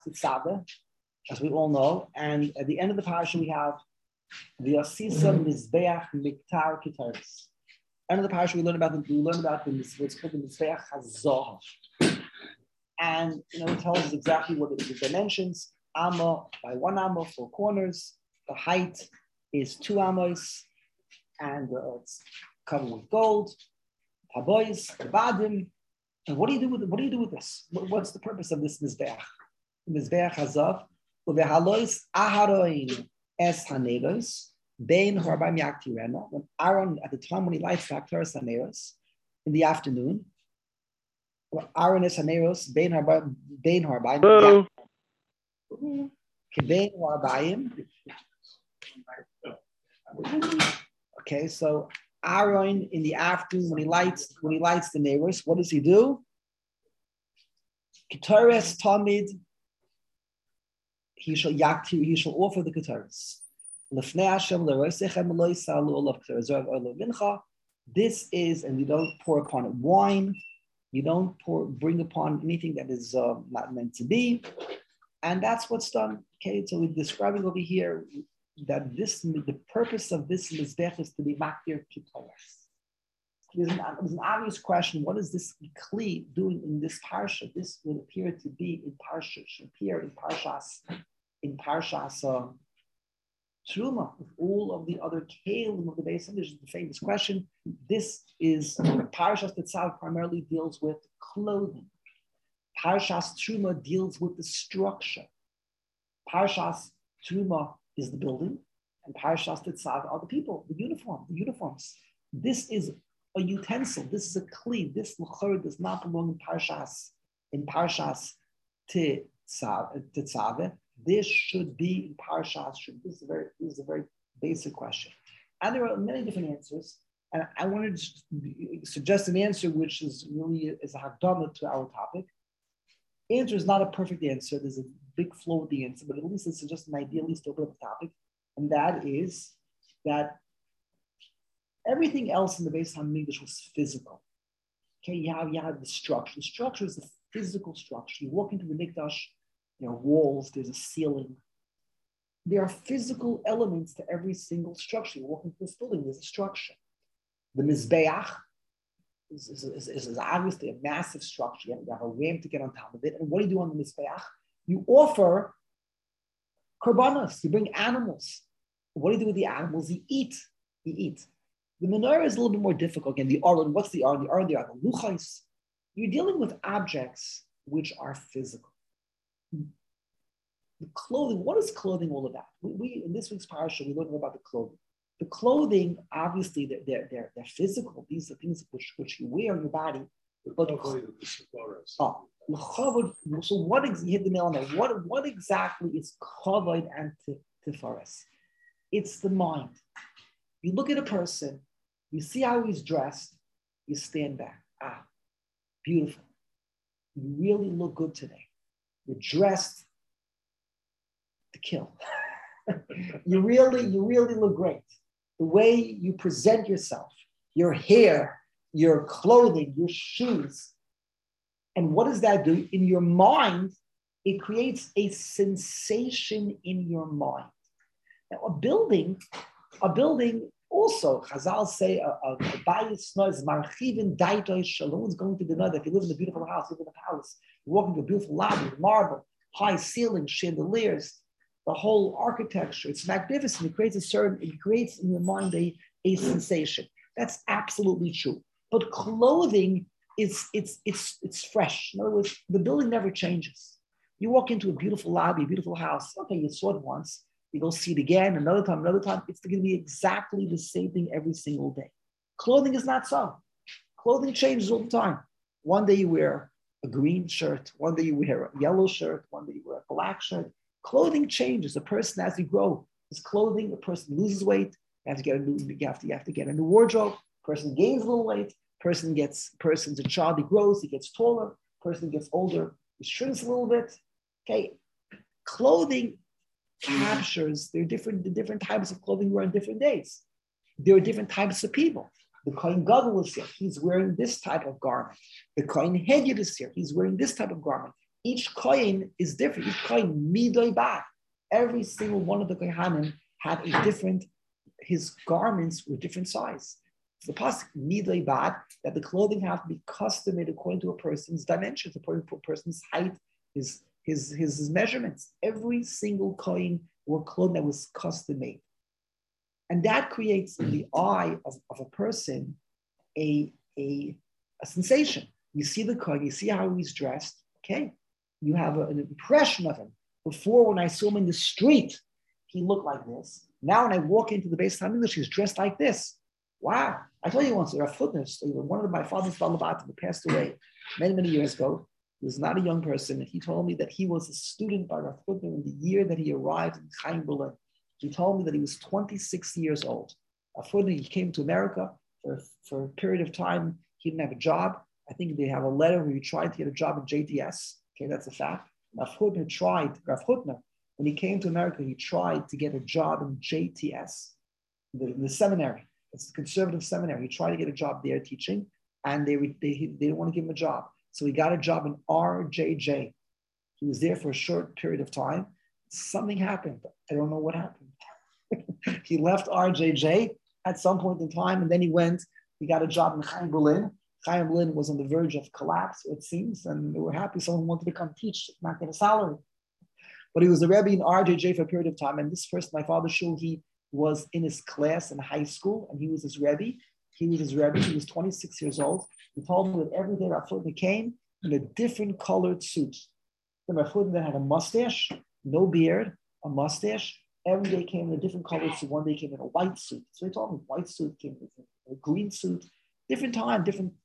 Tetzaveh, as we all know. And at the end of the parasha, we have the Asisa Mizbeach Miktar Kitaris. End of the parasha, we learn about what's called the Mizbeach HaZohav. And it tells us exactly what the dimensions. Amma by 1 amma, 4 corners. The height is 2 amos, and it's covered with gold. Habois, Badim. And what do you do with this? What's the purpose of this Mizbeach? Mizbeach Hazav. Uvehalois Aharoin Es Haneros. Bein Horbaim Yaktirena. When Aaron, at the time when he lights the Aktaras Haneros, in the afternoon, Aaron Es Haneros, Bein Horbaim. Bein Horbaim. Okay, so Aaron in the afternoon when he lights the neighbors, what does he do? Ketores Tamid. He shall offer the ketores. This is, and you don't pour upon it wine. You don't bring upon anything that is not meant to be, and that's what's done. Okay, so we're describing over here that the purpose of this mizbech is to be makdir ketores. There's an obvious question: what is this kli doing in this parsha? This would appear to be in parsha, should appear in parshas Truma, with all of the other kelim of the base. And there's the famous question. This is parshas Tetzaveh primarily deals with clothing. Parshas Truma deals with the structure. Parshas Truma is the building, and parshas Tetzaveh are the people, the uniforms. This is a utensil. This is a kli. This l'chor does not belong in parshas Tetzaveh. This should be in parshas. This is a very basic question, and there are many different answers. And I wanted to suggest an answer which is a hakdama to our topic. The answer is not a perfect answer. There's a big flaw with the answer, but at least it's just an idea, at least to open up the topic, and that is that everything else in the Beis Hamikdash was physical. Okay, you have the structure. The structure is the physical structure. You walk into the Mikdash, there are walls, there's a ceiling. There are physical elements to every single structure. You walk into this building, there's a structure. The Mizbeach is obviously a massive structure. You have a ramp to get on top of it. And what do you do on the Mizbeach? You offer korbanos. You bring animals. What do you do with the animals? You eat. The menorah is a little bit more difficult. Again, the Aron, what's the Aron? The Aron, the luchos. You're dealing with objects which are physical. The clothing, what is clothing all about? We in this week's parasha, we learn more about the clothing. The clothing, obviously, they're physical. These are things which you wear on your body. But so what you hit the nail on there? What exactly is kavod and tifares? It's the mind. You look at a person, you see how he's dressed, you stand back. Beautiful. You really look good today. You're dressed to kill. You really look great. The way you present yourself, your hair, your clothing, your shoes. And what does that do? In your mind, it creates a sensation in your mind. Now, a building also, Chazal say, a bayis noise, marchivin daitoi shalom, is going to deny that if you live in a beautiful house, you live in a palace, you walk into a beautiful lobby with marble, high ceilings, chandeliers, the whole architecture, it's magnificent. It creates in your mind a sensation. That's absolutely true. But clothing it's fresh. In other words, the building never changes. You walk into a beautiful lobby, a beautiful house. Okay, you saw it once. You go see it again, another time. It's going to be exactly the same thing every single day. Clothing is not so. Clothing changes all the time. One day you wear a green shirt. One day you wear a yellow shirt. One day you wear a black shirt. Clothing changes. A person, as you grow, his clothing. A person loses weight. You have to get a new wardrobe. Person gains a little weight. Person's a child. He grows. He gets taller. Person gets older. He shrinks a little bit. Okay, clothing captures the different types of clothing you wear on different days. There are different types of people. The Kohen Gadol is here. He's wearing this type of garment. The Kohen Heged is here. He's wearing this type of garment. Each kohen is different. Each kohen midoi bad. Every single one of the kohanim had a different. His garments were different size. So the pasuk midoi bad, that the clothing have to be custom made according to a person's dimensions, according to a person's height, his measurements. Every single kohen wore clothing that was custom made. And that creates in the eye of a person a sensation. You see the kohen, you see how he's dressed, okay? You have an impression of him. Before, when I saw him in the street, he looked like this. Now, when I walk into the Beis Hamikdash, he's dressed like this. Wow. I told you once, Rav Hutner, one of my father's Balabatim who passed away many, many years ago. He was not a young person. He told me that he was a student by Rav Hutner in the year that he arrived in Chaim Berlin. He told me that he was 26 years old. Rav Hutner, he came to America for a period of time. He didn't have a job. I think they have a letter where he tried to get a job at JTS. Okay, that's a fact. Rav Hutner, when he came to America, he tried to get a job in JTS, the seminary. It's a conservative seminary. He tried to get a job there teaching, and they didn't want to give him a job. So he got a job in RJJ. He was there for a short period of time. Something happened. I don't know what happened. He left RJJ at some point in time, and then he got a job in Chaim Berlin. Chaim Berlin was on the verge of collapse, it seems, and they were happy someone wanted to come teach, not get a salary. But he was a Rebbe in RJJ for a period of time, and this person, my father Shul, he was in his class in high school, and he was his Rebbe. He was 26 years old. He told me that every day Rav Hutner came in a different colored suit. The Rav Hutner had a mustache, no beard, a mustache. Every day came in a different colored suit. One day came in a white suit. So he told me white suit came in a green suit. Different time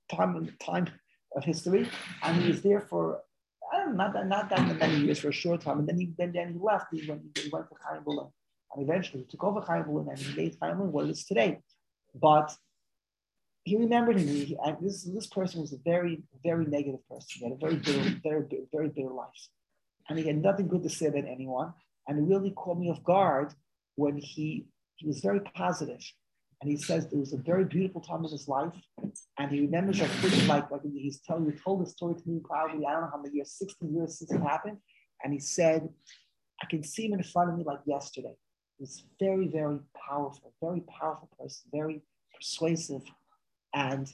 of history. And he was there for not that many years, for a short time. And then he left. He went to Chaim Berlin. And eventually he took over Chaim Berlin and he made Chaim Berlin what it is today. But he remembered him. This person was a very, very negative person. He had a very bitter life. And he had nothing good to say about anyone. And it really caught me off guard when he was very positive. And he says it was a very beautiful time in his life. And he remembers that like he told the story to me probably, I don't know how many years, 60 years since it happened. And he said, I can see him in front of me like yesterday. He was very, very powerful person, very persuasive. And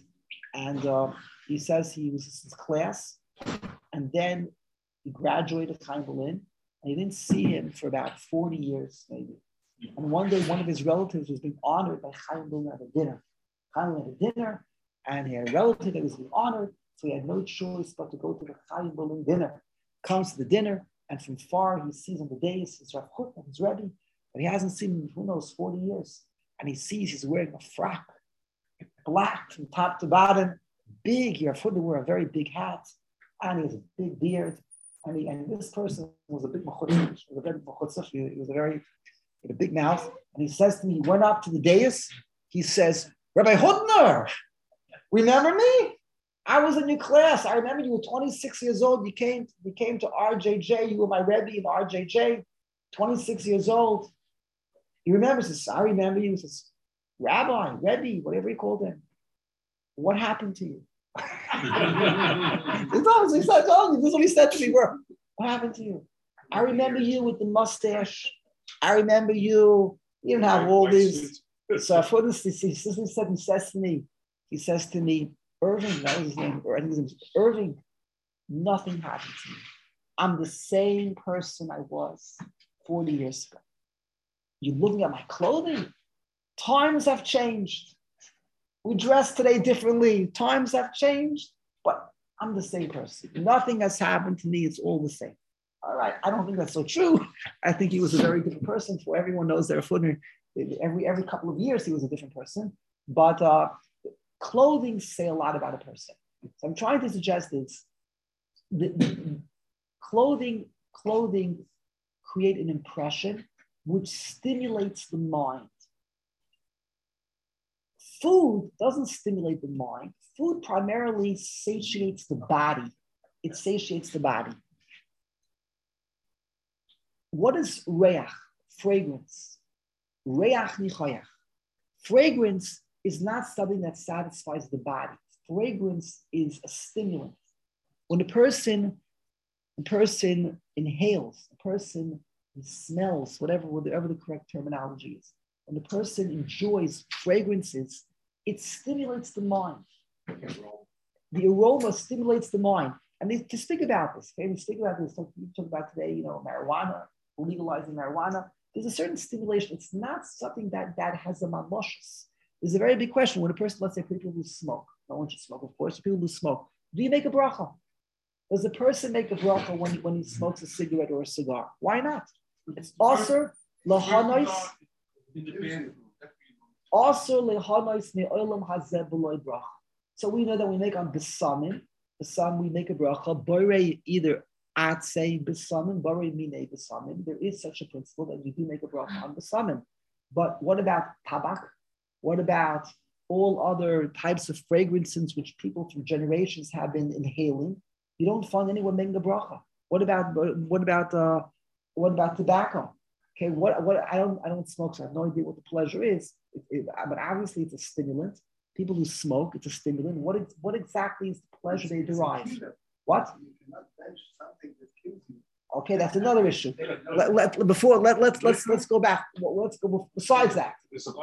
he says he was in his class. And then he graduated Chaim Berlin. And he didn't see him for about 40 years, maybe. And one day, one of his relatives was being honored by Chaim Berlin at a dinner. Chaim had a dinner, and he had a relative that was being honored, so he had no choice but to go to the Chaim Berlin dinner. Comes to the dinner, and from far he sees on the dais his Rav Hutner, his Rebbe, but he hasn't seen him in, who knows, 40 years. And he sees he's wearing a frock, black from top to bottom, big. Rav Hutner wore a very big hat, and he has a big beard. And this person was a big mechutzer. He was a big mouth. And he says to me, he went up to the dais. He says, Rabbi Hutner, remember me? I was in your class. I remember you were 26 years old. You came to RJJ. You were my Rebbe in RJJ, 26 years old. He remembers this. I remember you. He says, Rabbi, Rebbe, whatever he called him. What happened to you? This is what he said to me. What happened to you? I remember you with the mustache. I remember you. You didn't have all these. So for this, he says to me, Irving, that was his name. I think his name was Irving. Nothing happened to me. I'm the same person I was 40 years ago. You're looking at my clothing. Times have changed. We dress today differently. Times have changed, but I'm the same person. Nothing has happened to me. It's all the same. All right. I don't think that's so true. I think he was a very different person. For everyone knows their Hutner. Every couple of years, he was a different person. But clothing say a lot about a person. So I'm trying to suggest this. The clothing create an impression which stimulates the mind. Food doesn't stimulate the mind. Food primarily satiates the body. It satiates the body. What is reach? Fragrance. Reach nichoyach. Fragrance is not something that satisfies the body. Fragrance is a stimulant. When a person a person inhales, a person smells, whatever the correct terminology is. When the person enjoys fragrances, it stimulates the mind. The aroma stimulates the mind. And just think about this. Okay? Just think about this. You talk about today, marijuana, legalizing marijuana. There's a certain stimulation. It's not something that has a mamoshes. There's a very big question. When a person, let's say people who smoke, no one should smoke, of course, people who smoke, do you make a bracha? Does a person make a bracha when he smokes a cigarette or a cigar? Why not? It's also lahanois. Also lahanois me'olam hazeh b'loy bracha. So we know that we make on besamim. Besam we make a bracha. Borei either atzei besamim, borei minei besamim. There is such a principle that you do make a bracha on besamim. But what about tabak? What about all other types of fragrances which people through generations have been inhaling? You don't find anyone making a bracha. What about tobacco? Okay, what I don't smoke, so I have no idea what the pleasure is. But obviously it's a stimulant. People who smoke, it's a stimulant. What exactly is the pleasure they derive? What? You cannot bench something that kills you. Okay, that's another issue. Let's go back. Let's go besides that.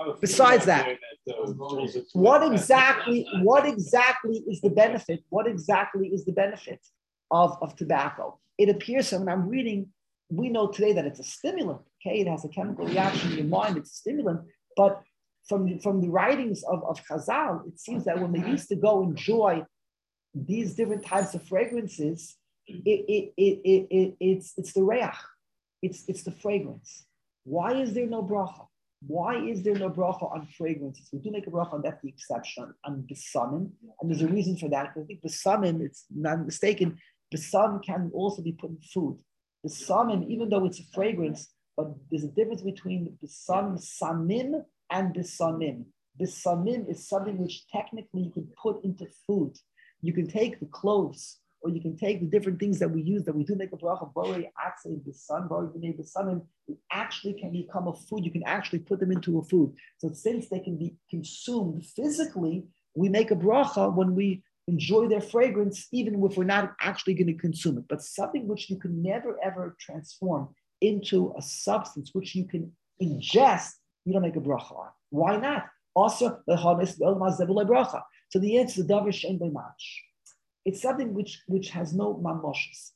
What exactly is the benefit? What exactly is the benefit of tobacco? It appears, when I'm reading, we know today that it's a stimulant. Okay, it has a chemical reaction in your mind. It's a stimulant, but from the writings of Chazal, it seems that when they used to go enjoy these different types of fragrances, it's the reach, it's the fragrance. Why is there no bracha? Why is there no bracha on fragrances? We do make a bracha, and that's the exception on besamim, and there's a reason for that. Because I think besamim, it's not mistaken, besam can also be put in food. Besamim, even though it's a fragrance, but there's a difference between besam samim and besamim. Besamim is something which technically you can put into food. You can take the cloves, or you can take the different things that we use, that we do make a bracha, borei atzei b'san, borei b'nei b'sanim, it actually can become a food. You can actually put them into a food. So since they can be consumed physically, we make a bracha when we enjoy their fragrance, even if we're not actually going to consume it. But something which you can never, ever transform into a substance which you can ingest, you don't make a bracha on. Why not? Also, so the answer is davar she'en bo mamash. It's something which has no mamoshes.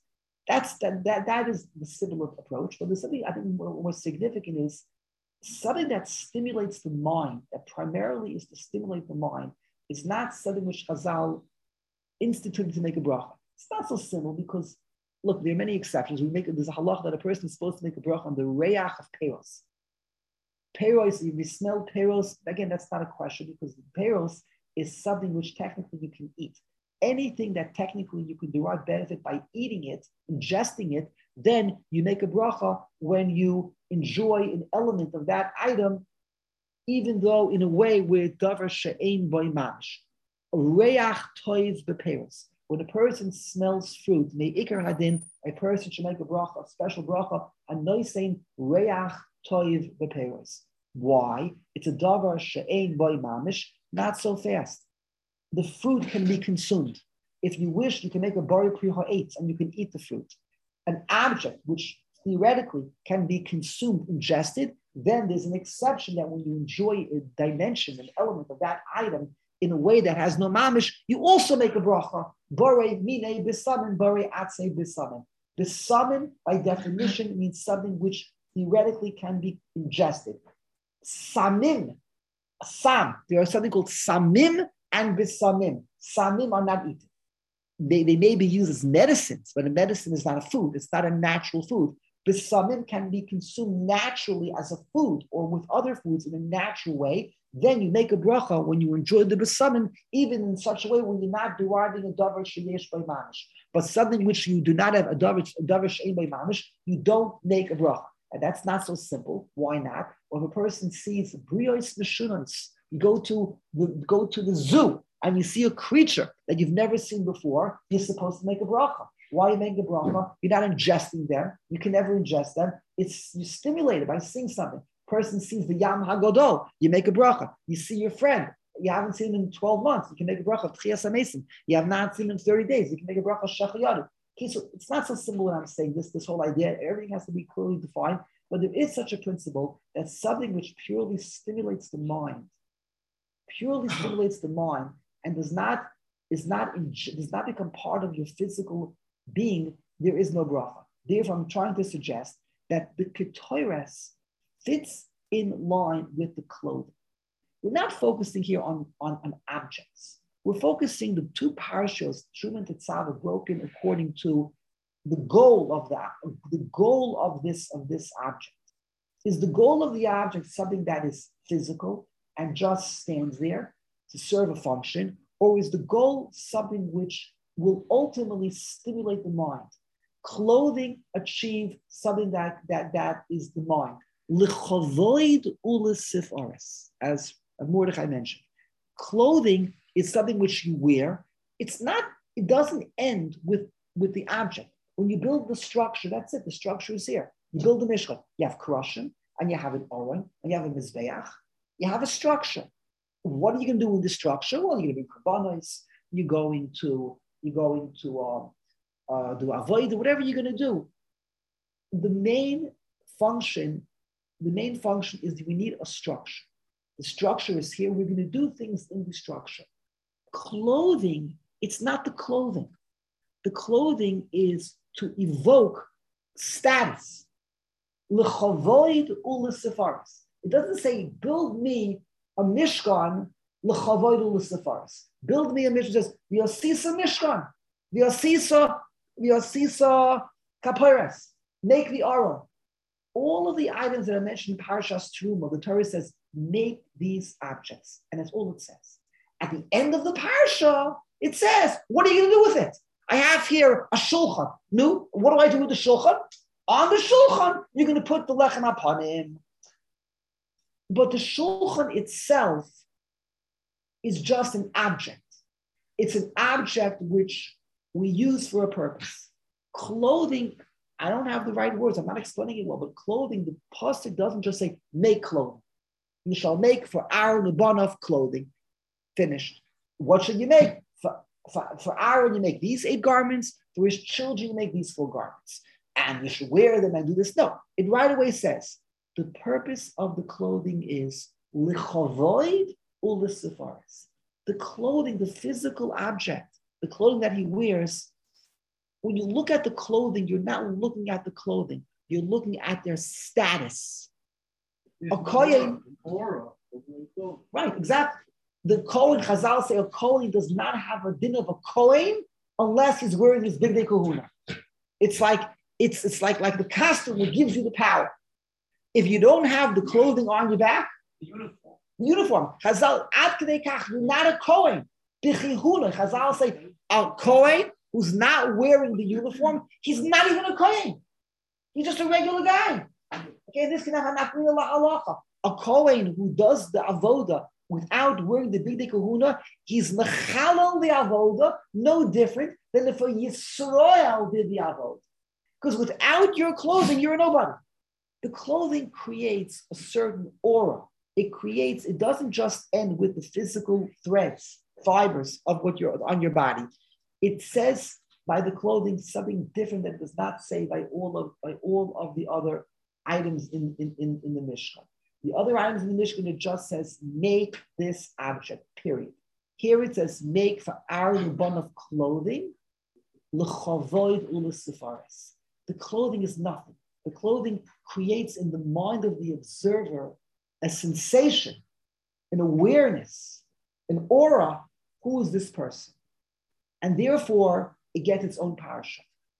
That is the similar approach. But there's something I think more significant is something that stimulates the mind, that primarily is to stimulate the mind, is not something which Chazal instituted to make a bracha. It's not so simple because, look, there are many exceptions. There's a halach that a person is supposed to make a bracha on the reach of peros. Peros, if you smell peros, again, that's not a question because the peros is something which technically you can eat. Anything that technically you can derive benefit by eating it, ingesting it, then you make a bracha when you enjoy an element of that item, even though in a way where davar she'en bo mamash. Reach toiv beperos. When a person smells fruit, me'ikar hadin, a person should make a bracha, a special bracha, and no saying reach toiv beperos. Why? It's a davar she'en bo mamash, not so fast. The fruit can be consumed. If you wish, you can make a bari pri ha'etz and you can eat the fruit. An object which theoretically can be consumed, ingested, then there's an exception that when you enjoy a dimension, an element of that item in a way that has no mamish, you also make a bracha. Bari minei bisamin, bari atzei bisamin. Bisamin, by definition, means something which theoretically can be ingested. Samim, there are something called samim and bisamim. Samim are not eaten. They may be used as medicines, but a medicine is not a food. It's not a natural food. Bisamim can be consumed naturally as a food or with other foods in a natural way. Then you make a bracha when you enjoy the bisamim, even in such a way when you're not deriving a davar sheyesh by mamish. But something which you do not have a davar sheyesh by mamish, you don't make a bracha. And that's not so simple. Why not? When a person sees brios meshunos, you go to the zoo and you see a creature that you've never seen before, you're supposed to make a bracha. Why are you making a bracha? You're not ingesting them. You can never ingest them. You're stimulated by seeing something. Person sees the Yam HaGadol, you make a bracha. You see your friend, you haven't seen him in 12 months, you can make a bracha of Tchias HaMesim. You have not seen him in 30 days, you can make a bracha of Shachayadu. Okay, so it's not so simple when I'm saying this whole idea. Everything has to be clearly defined, but there is such a principle that something which purely stimulates the mind, and does not become part of your physical being, there is no bracha. Therefore, I'm trying to suggest that the ketores fits in line with the clothing. We're not focusing here on objects. We're focusing the two parashos, Truma and Tetzaveh, broken according to the goal of this object. Is the goal of the object something that is physical and just stands there to serve a function, or is the goal something which will ultimately stimulate the mind? Clothing achieve something that is the mind. L'chavoid u'l'sif aris, as Mordechai mentioned. Clothing is something which you wear. It doesn't end with the object. When you build the structure, that's it. The structure is here. You build the mishkan. You have krushim, and you have an oren, and you have a mizbeach. You have a structure. What are you going to do with the structure? Well, you're going to be karbanos. You're going to do avoid, whatever you're going to do. The main function is that we need a structure. The structure is here. We're going to do things in the structure. Clothing, it's not the clothing. The clothing is to evoke status. L'chavoid u'l'sefaris. It doesn't say, build me a mishkan, l'chavoid u'l'sefaris. Build me a mishkan. It says, v'yosisa mishkan. V'yosisa kapiras. Make the aron. All of the items that are mentioned in Parashas Truma, the Torah says, make these objects. And that's all it says. At the end of the parasha, it says, what are you going to do with it? I have here a shulchan. No, what do I do with the shulchan? On the shulchan, you're going to put the lechem upon him. But the shulchan itself is just an object. It's an object which we use for a purpose. Clothing, I don't have the right words. I'm not explaining it well, but clothing, the pasuk doesn't just say, make clothing. You shall make for Aaron Ubanov clothing. Finished. What should you make? For Aaron, you make these 8 garments. For his children, you make these 4 garments. And you should wear them and do this. No, it right away says, the purpose of the clothing is lichavoid u'l'sefaris. The clothing, the physical object, the clothing that he wears, when you look at the clothing, you're not looking at the clothing. You're looking at their status. A kohen, right, exactly. The kohen, Chazal say, a kohen does not have a din of a kohen unless he's wearing his bigdei kahuna. It's like the costume that gives you the power. If you don't have the clothing on your back, the uniform. Chazal, ad kedei kach, you're not a kohen. B'chihuna, Chazal say, a kohen who's not wearing the uniform, he's not even a kohen. He's just a regular guy. Okay, this can have an akriyah la'alacha. A kohen who does the avoda without wearing the bigdei kahuna, he's mechalal the avoda, no different than if a Yisrael did the avoda. Because without your clothing, you're a nobody. The clothing creates a certain aura. It doesn't just end with the physical threads, fibers of what you're on your body. It says by the clothing something different that does not say by all of the other items in the Mishkan. The other items in the Mishkan, it just says, make this object, period. Here it says, make for our Rabban of clothing, l'chavoid u'l'sefaris. The clothing is nothing. The clothing creates in the mind of the observer a sensation, an awareness, an aura. Who is this person? And therefore, it gets its own parasha.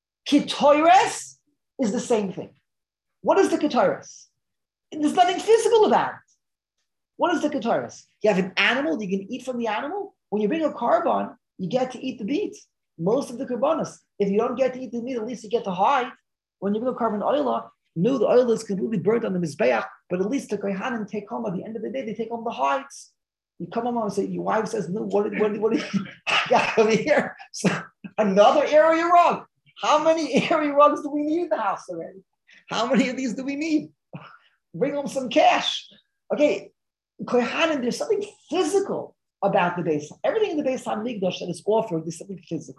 Ketores is the same thing. What is the ketores? There's nothing physical about it. What is the ketores? You have an animal, you can eat from the animal. When you bring a carbon, you get to eat the meat. Most of the carbonas. If you don't get to eat the meat, at least you get to hide. When you bring a carbon oil, no, the oil is completely burnt on the mizbeach, but at least the kohanim take home at the end of the day, they take home the hides. You come home and say, your wife says, no, what I got over here? So another area rug. How many area rugs do we need in the house already? How many of these do we need? Bring home some cash. Okay, kohanim, there's something physical about the Beis. Everything in the Beis HaMikdash that is offered is something physical.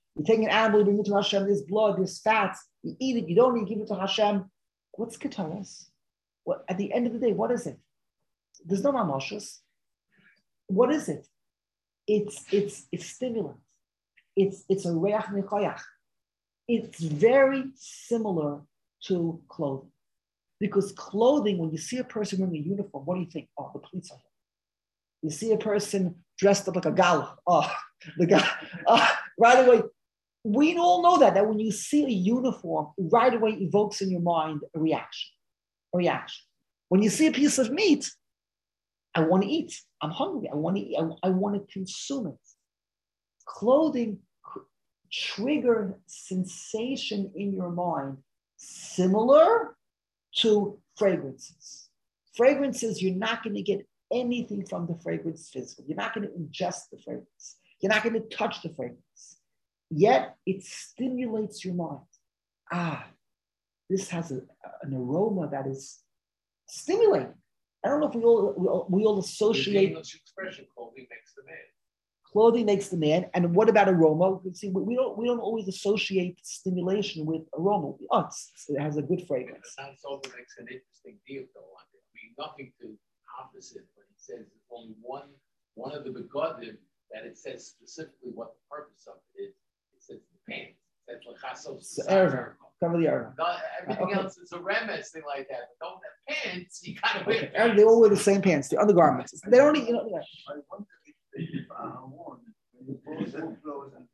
You take an animal, you bring it to Hashem, there's blood, there's fats, you eat it, you don't need to give it to Hashem. What's Ketaris? What, at the end of the day, what is it? There's no mamashus. What is it? It's stimulant. It's a reach nechayach. It's very similar to clothing. Because clothing, when you see a person wearing a uniform, what do you think? Oh, the police are here. You see a person dressed up like a gala. Oh, the guy. Right away. We all know that when you see a uniform, right away evokes in your mind a reaction. When you see a piece of meat, I want to eat. I'm hungry. I want to eat. I want to consume it. Clothing trigger sensation in your mind similar to fragrances. Fragrances, you're not going to get anything from the fragrance physical. You're not going to ingest the fragrance. You're not going to touch the fragrance. Yet it stimulates your mind. This has an aroma that is stimulating. I don't know if we all associate. The English expression, clothing makes the man. Clothing makes the man. And what about aroma? See, we don't always associate stimulation with aroma. It has a good fragrance. Hans Sober makes an interesting deal though on it. I mean, nothing to opposite, but he says only one of the begodim that it says specifically what the purpose of it is. It says the pants. It says cover the armor. Everything else is a remes thing like that. But don't have pants. You kind of wear pants. They all wear the same pants. The undergarments. They don't. I wonder if worn when you and clothes and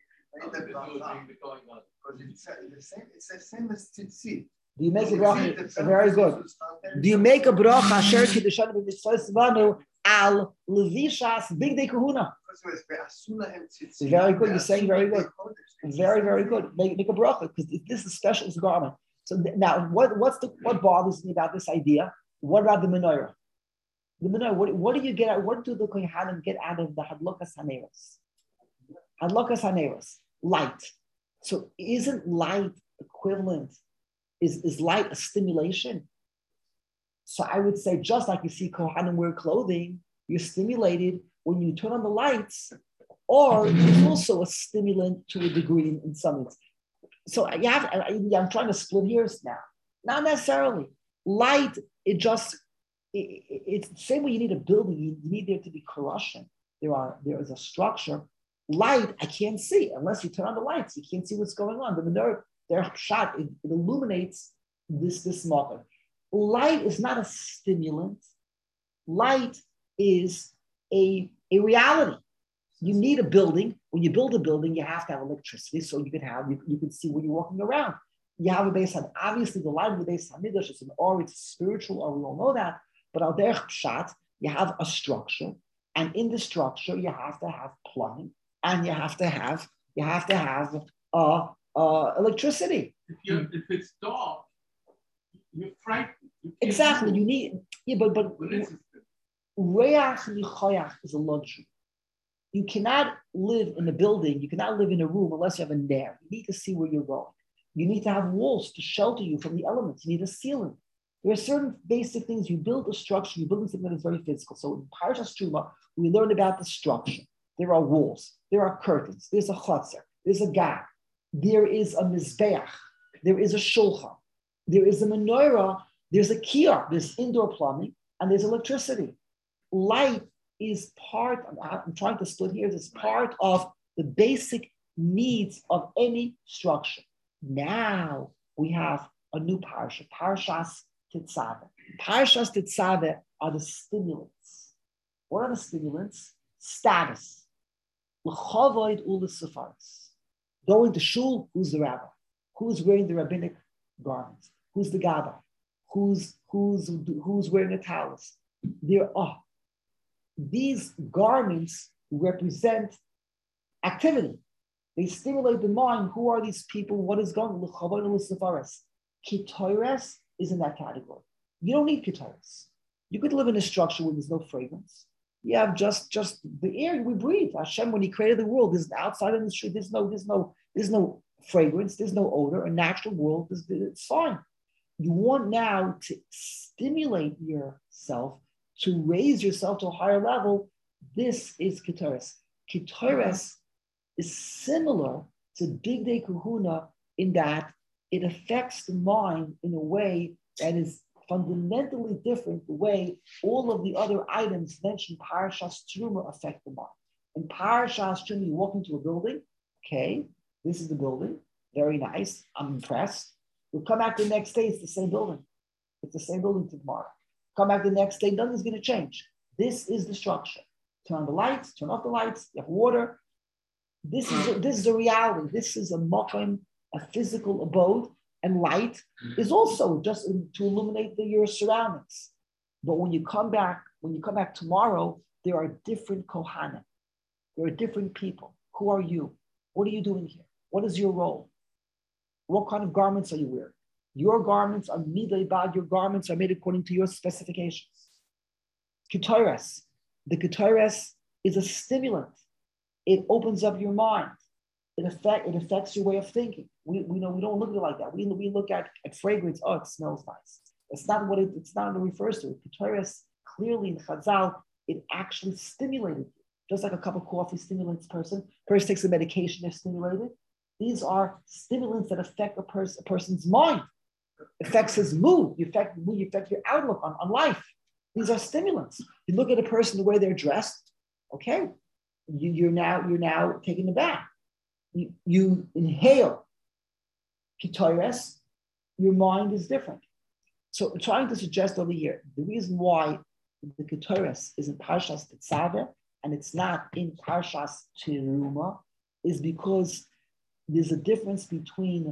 because it's the same as tzitzit. Do you make a bracha? Very good. Do you make a bracha? Asher kiddushan b'mitzvos vanu al levishas big day kahuna. Very good. You're saying very good. Very, very good. Make a bracha because this is special garment. So now, what bothers me about this idea? What about the menorah? The menorah. What do you get out? What do the kohanim get out of the hadlokas haneros? Hadlokas haneros, light. So isn't light equivalent? Is light a stimulation? So I would say just like you see kohanim wear clothing, you're stimulated when you turn on the lights, or it's also a stimulant to a degree in some ways. So I'm trying to split hairs now. Not necessarily. Light, it's the same way you need a building, you need there to be corrosion. There is a structure. Light, I can't see unless you turn on the lights. You can't see what's going on. The menorah, their shot, it illuminates this marker. Light is not a stimulant. Light is a reality. You need a building. When you build a building, you have to have electricity so you can see when you're walking around. You have a Beis Hamikdash. Obviously, the light of the Beis Hamikdash is an or, it's spiritual, or we all know that. But al derech pshat, you have a structure, and in the structure you have to have plumbing, and you have to have electricity. If it's dark, you're frightened. Exactly. You need but reach nichoyach is a luxury. You cannot live in a building, you cannot live in a room unless you have a nair. You need to see where you're going. You need to have walls to shelter you from the elements. You need a ceiling. There are certain basic things. You build a structure, you're building something that is very physical. So in Parashas Truma, we learned about the structure. There are walls, there are curtains, there's a chotzer, there's a gag, there is a mizbeach, there is a shulchan, there is a menorah, there's a kiyar, there's indoor plumbing, and there's electricity. Light is part, I'm trying to split here, is part of the basic needs of any structure. Now we have a new parasha, Parashas Tetzaveh. Parashas Tetzaveh are the stimulants. What are the stimulants? Status. L'chavoid u'lesufaris. Going to shul, who's the rabbi? Who's wearing the rabbinic garments? Who's the gabbai? Who's wearing a talus? These garments represent activity. They stimulate the mind. Who are these people? What is going on? L'chavoid u'lesufaris. Ketores is in that category. You don't need ketores. You could live in a structure where there's no fragrance. You have just the air we breathe. Hashem, when He created the world, there's outside in the street. There's no fragrance. There's no odor. A natural world. It's fine. You want now to stimulate yourself, to raise yourself to a higher level. This is ketores. Ketores is similar It's a digdei kahuna in that it affects the mind in a way that is fundamentally different the way all of the other items mentioned Parashas Truma affect the mind. In Parashas Truma, you walk into a building, okay, this is the building, very nice, I'm impressed. You'll come back the next day, it's the same building. It's the same building tomorrow. Come back the next day, nothing's going to change. This is the structure. Turn on the lights, turn off the lights, you have water. This is a reality. This is a makom, a physical abode, and light is also just to illuminate your surroundings. But when you come back tomorrow, there are different kohanim. There are different people. Who are you? What are you doing here? What is your role? What kind of garments are you wearing? Your garments are midai bad. Your garments are made according to your specifications. Ketores. The ketores is a stimulant. It opens up your mind. It affects your way of thinking. We don't look at it like that. We look at fragrance. Oh, it smells nice. It's not what it refers to. Ketores clearly in Chazal, it actually stimulated you. Just like a cup of coffee stimulates a person. Person takes a medication, they're stimulated. These are stimulants that affect a person's mind. Affects his mood. You affect your outlook on life. These are stimulants. You look at a person the way they're dressed. Okay, you're now taking a bath. You inhale ketores, your mind is different. So I'm trying to suggest over here, the reason why the ketores is in Parshas Tetzaveh and it's not in Parshas Teruma is because there's a difference between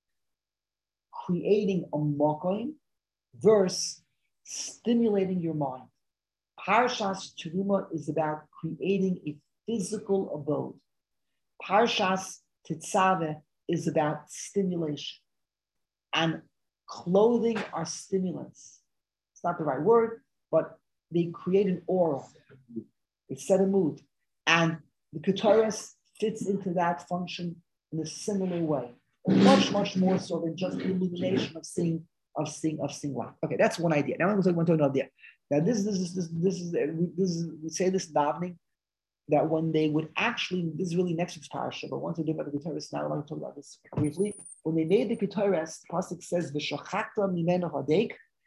creating a makom versus stimulating your mind. Parshas Teruma is about creating a physical abode. Parshas Tetzaveh is about stimulation. And clothing are stimulants. It's not the right word, but they create an aura. They set a mood. And the ketores fits into that function in a similar way. Much, much more so than just the illumination of seeing light. Okay, that's one idea. Now I'm going to another idea. Now this is we say this in davening, that when they would actually, this is really next week's parasha, but once we do about the ketores now, I'd like to talk about this briefly. When they made the ketores, the pasuk says, "V'shachakta mimenu hadek,"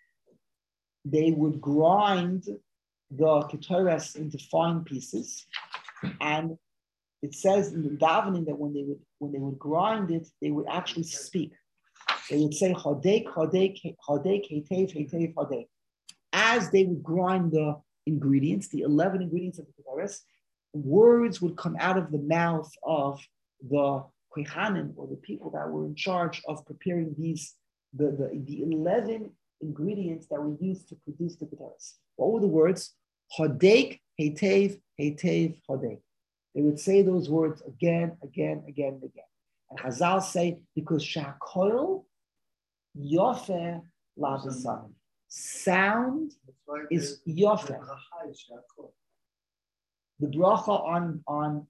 they would grind the ketores into fine pieces, and it says in the davening that when they would grind it, they would actually speak. They would say hadek, hadek, hadek, hetev, hetev, hadek. As they would grind the ingredients, the 11 ingredients of the ketores, words would come out of the mouth of the kohanim, or the people that were in charge of preparing the 11 ingredients that were used to produce the ketores. What were the words? Hadek, hetev, hetev, hadek. They would say those words again, again, again, again. And Chazal say, because shakol yofeh lavesamim. Sound is yofeh. The bracha on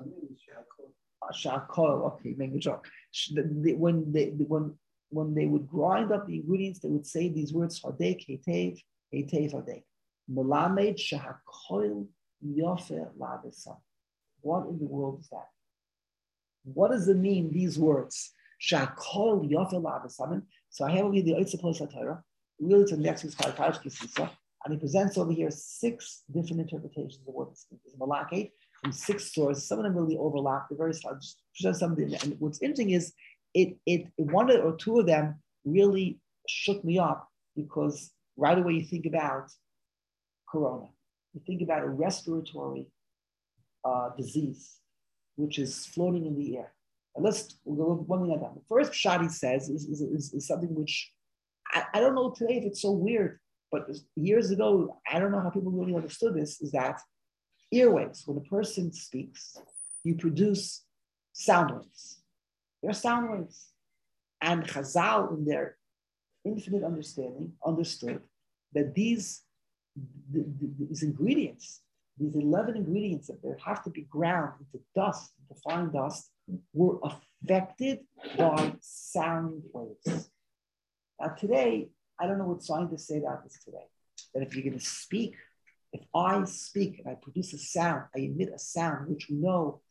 shakol. Okay, make a joke. When they would grind up the ingredients, they would say these words: hadek, hetev, hetev, hadek. Melamed shakol yofeh lavesamim. What in the world is that? What does it mean, these words? Shakol yofeh lavesamim. So I have over here the Otzei Polos HaTorah. Really, to the next week's Parashas Kisisa, and he presents over here 6 different interpretations of what this is. Malakate from 6 sources. Some of them really overlap. They're very slight. Just present some of them. And what's interesting is it one or two of them really shook me up, because right away you think about corona. You think about a respiratory disease, which is floating in the air. And we'll go one thing at a time. The first pshat he says is something which I don't know today if it's so weird, but years ago, I don't know how people really understood this, is that earwaves, when a person speaks, you produce sound waves. They're sound waves. And Chazal, in their infinite understanding, understood that these ingredients, these 11 ingredients that they have to be ground into dust, into fine dust, were affected by sound waves. Now today, I don't know what scientists say about this today, that if you're going to speak, if I speak and I produce a sound, I emit a sound, which we know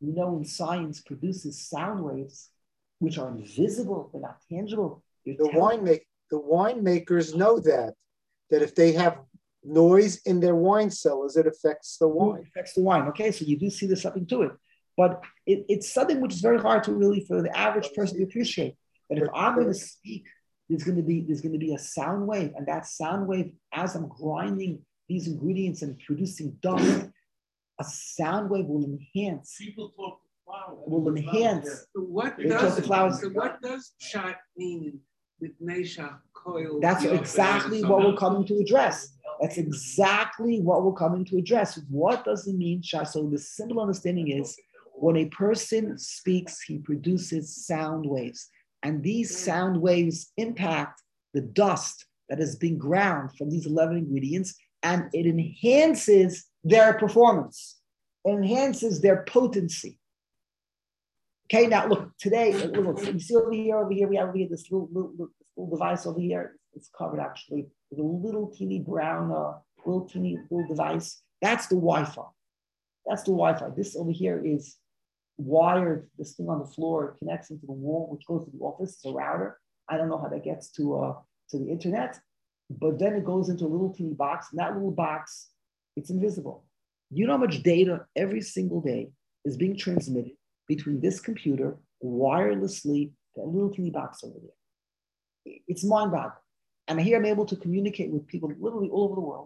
we know in science produces sound waves, which are invisible, they're not tangible. The winemakers know that if they have noise in their wine cellars, it affects the wine. It affects the wine. Okay, so you do see there's something to it. But it's something which is very hard to really, for the average person to appreciate. That if I'm going to speak, there's going to be a sound wave, and that sound wave, as I'm grinding these ingredients and producing dust, a sound wave will enhance. People talk to flowers. Will enhance. So what does pshat mean with Nesha coil? That's exactly what we're coming to address. That's exactly what we're coming to address. What does it mean, Shah? So the simple understanding is, when a person speaks, he produces sound waves. And these sound waves impact the dust that has been ground from these 11 ingredients, and it enhances their performance. It enhances their potency. Okay, now look, today, look, you see over here, we have this little device over here. It's covered actually with a little teeny brown, little device. That's the Wi-Fi. That's the Wi-Fi. This over here is wired. This thing on the floor connects into the wall, which goes to the office. It's a router. I don't know how that gets to the internet, but then it goes into a little teeny box. And that little box, it's invisible. You know how much data every single day is being transmitted between this computer wirelessly to a little teeny box over there. It's mind-boggling. And here I'm able to communicate with people literally all over the world.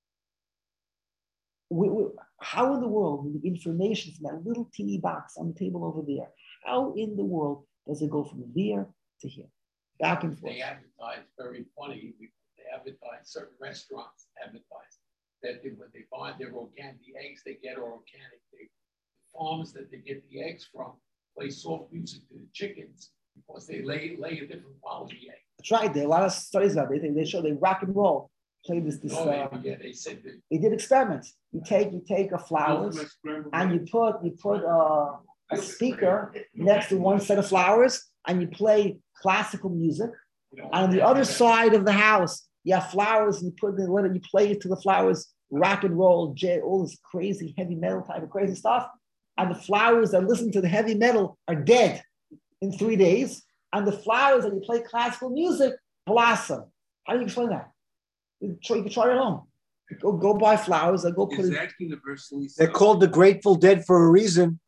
How in the world, with the information from that little teeny box on the table over there, how in the world does it go from there to here, back and forth? They advertise, very funny, they advertise, certain restaurants advertise that when they buy their organic, the eggs they get are organic. The farms that they get the eggs from play soft music to the chickens because they lay a different quality egg. That's right. There are a lot of studies about it. They show they rock and roll. Play this. They said that they did experiments. You take a flowers and you put a speaker next to one set of flowers and you play classical music. And on the other side of the house, you have flowers and you put in the you play to the flowers rock and roll, all this crazy heavy metal type of crazy stuff. And the flowers that listen to the heavy metal are dead in 3 days. And the flowers that you play classical music blossom. How do you explain that? You can try it at home. Go buy flowers and go put it. Universally They're called the Grateful Dead for a reason.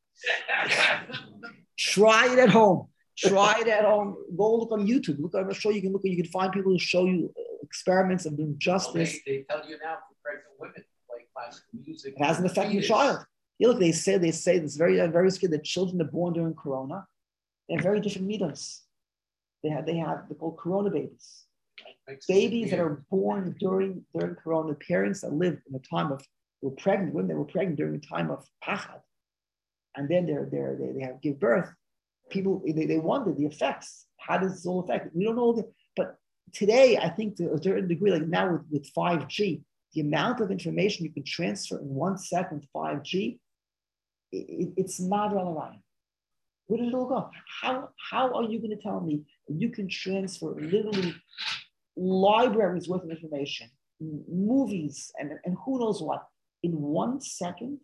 Try it at home. Try it at home. Go look on YouTube. Look, I'm sure you can look. You can find people who show you experiments of doing justice. They tell you now for pregnant women to play classical music. It has an effect on the child. Yeah, look, they say it's very scary that children that are born during Corona, they have very different midos. They're called Corona babies. Babies that are born during Corona, parents that lived in the time of were pregnant, women that were pregnant during the time of Pachad, and then they have give birth. People they wonder the effects. How does this all affect? We don't know. But today, I think to a certain degree, like now with 5G, the amount of information you can transfer in 1 second, 5G, it's not relevant. Where did it all go? How are you going to tell me that you can transfer literally libraries worth of information, movies, and who knows what, in 1 second,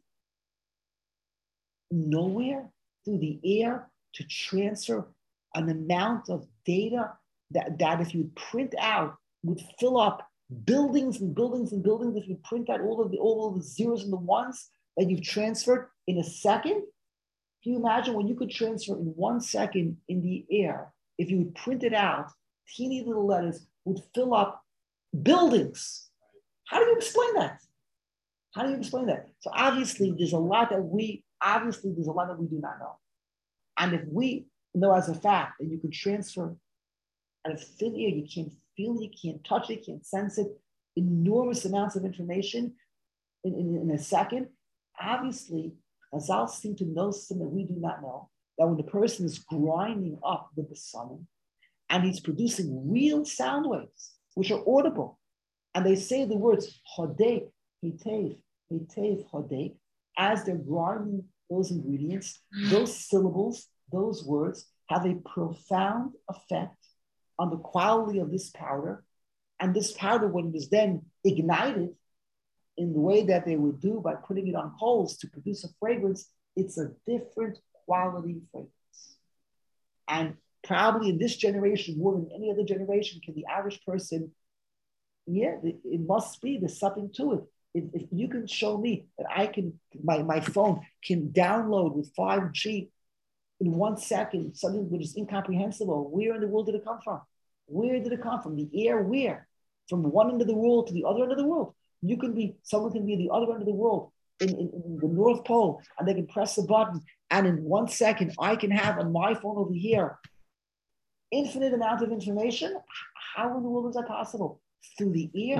nowhere through the air to transfer an amount of data that if you print out would fill up buildings and buildings and buildings. If you print out all of the zeros and the ones that you've transferred in a second, can you imagine when you could transfer in 1 second in the air, if you would print it out, teeny little letters would fill up buildings. How do you explain that? How do you explain that? So obviously there's a lot that we do not know. And if we know as a fact that you can transfer out of thin air, you can't feel it, you can't touch it, you can't sense it, enormous amounts of information in a second, obviously Chazal seem to know something that we do not know, that when the person is grinding up with the sun and he's producing real sound waves, which are audible, and they say the words hodek, hitev, hitev, hodek, as they're grinding those ingredients, those syllables, those words have a profound effect on the quality of this powder. And this powder, when it is then ignited in the way that they would do by putting it on coals to produce a fragrance, It's a different quality fragrance. And probably in this generation, more than any other generation, can the average person, it must be, there's something to it. If you can show me that I can, my phone can download with 5G in 1 second something which is incomprehensible, where in the world did it come from? Where did it come from? The air, where? From one end of the world to the other end of the world. Someone can be at the other end of the world, in the North Pole, and they can press a button, and in 1 second, I can have on my phone over here infinite amount of information. How in the world is that possible? Through the ear.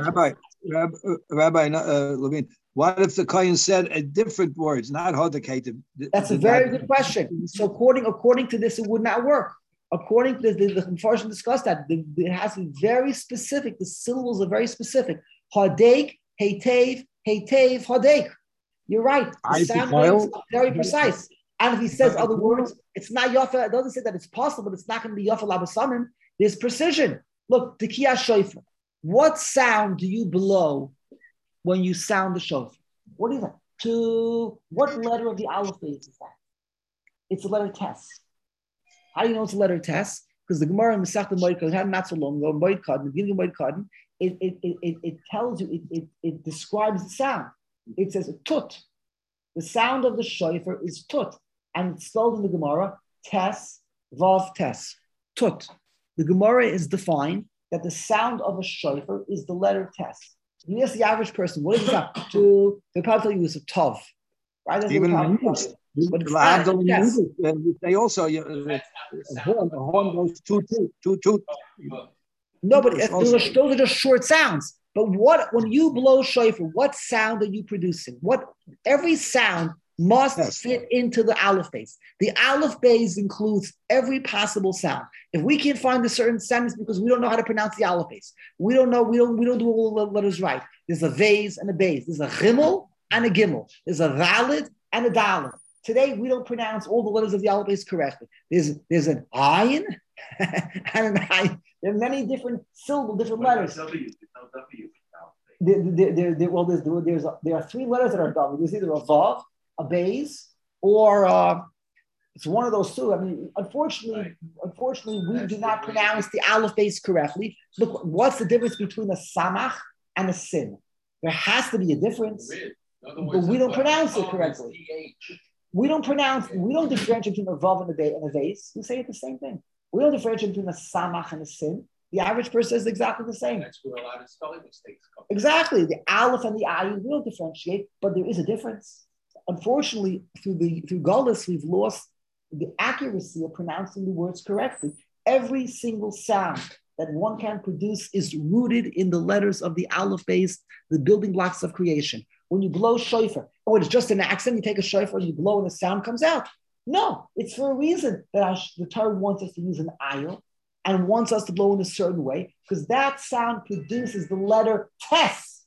Rabbi Levine, what if the Kohen said different words, not hodakated? That's a very good question. So according to this, it would not work. According to the Mepharshim discussed that, it has to be very specific. The syllables are very specific. Hadek, hetev, hetev, hadek. You're right. The sound is very precise. And if he says other words, it's not yafa. It doesn't say that it's possible, but it's not going to be yafa labasamim. There's precision. Look, tekiah shofar. What sound do you blow when you sound the shofar? What is that? To what letter of the aleph base is that? It's the letter tes. How do you know it's a letter tes? Because the Gemara in Masechta Moed Katan, not so long ago, Moed Katan, the beginning of Moed Katan, it tells you, it describes the sound. It says tut. The sound of the shofar is tut, and it's spelled in the Gemara tes vav tes tut. The Gemara is defined that the sound of a shofar is the letter tes. You ask the average person, what is that? To they probably tell you it's a tov, right? That's even in English. But it's not, yes. They also a horn goes toot. No, but those are just short sounds. But when you blow shofar, what sound are you producing? Every sound must fit into the aleph base. The aleph base includes every possible sound. If we can't find a certain sentence because we don't know how to pronounce the aleph base, we don't do all the letters right. There's a vase and a base. There's a chimel and a gimel. There's a valid and a dalet. Today we don't pronounce all the letters of the aleph base correctly. There's an ayin and an ayin. There are many different syllables, different letters. There are 3 letters that are W. There's either a vav, a beis, or it's one of those 2. I mean, unfortunately, we do not pronounce the aleph base correctly. Look, what's the difference between a samach and a sin? There has to be a difference, but we don't pronounce it correctly. We don't differentiate between a vav and a vase. We say it the same thing. We don't differentiate between a samach and a sin. The average person says exactly the same. That's where a lot of spelling mistakes come. Exactly. The aleph and the ayin, we don't differentiate, but there is a difference. Unfortunately, through Golus, we've lost the accuracy of pronouncing the words correctly. Every single sound that one can produce is rooted in the letters of the aleph base, the building blocks of creation. When you blow shofar, it's just an accent. You take a shofar and you blow and the sound comes out. No, it's for a reason that the Torah wants us to use an ayil and wants us to blow in a certain way, because that sound produces the letter tes.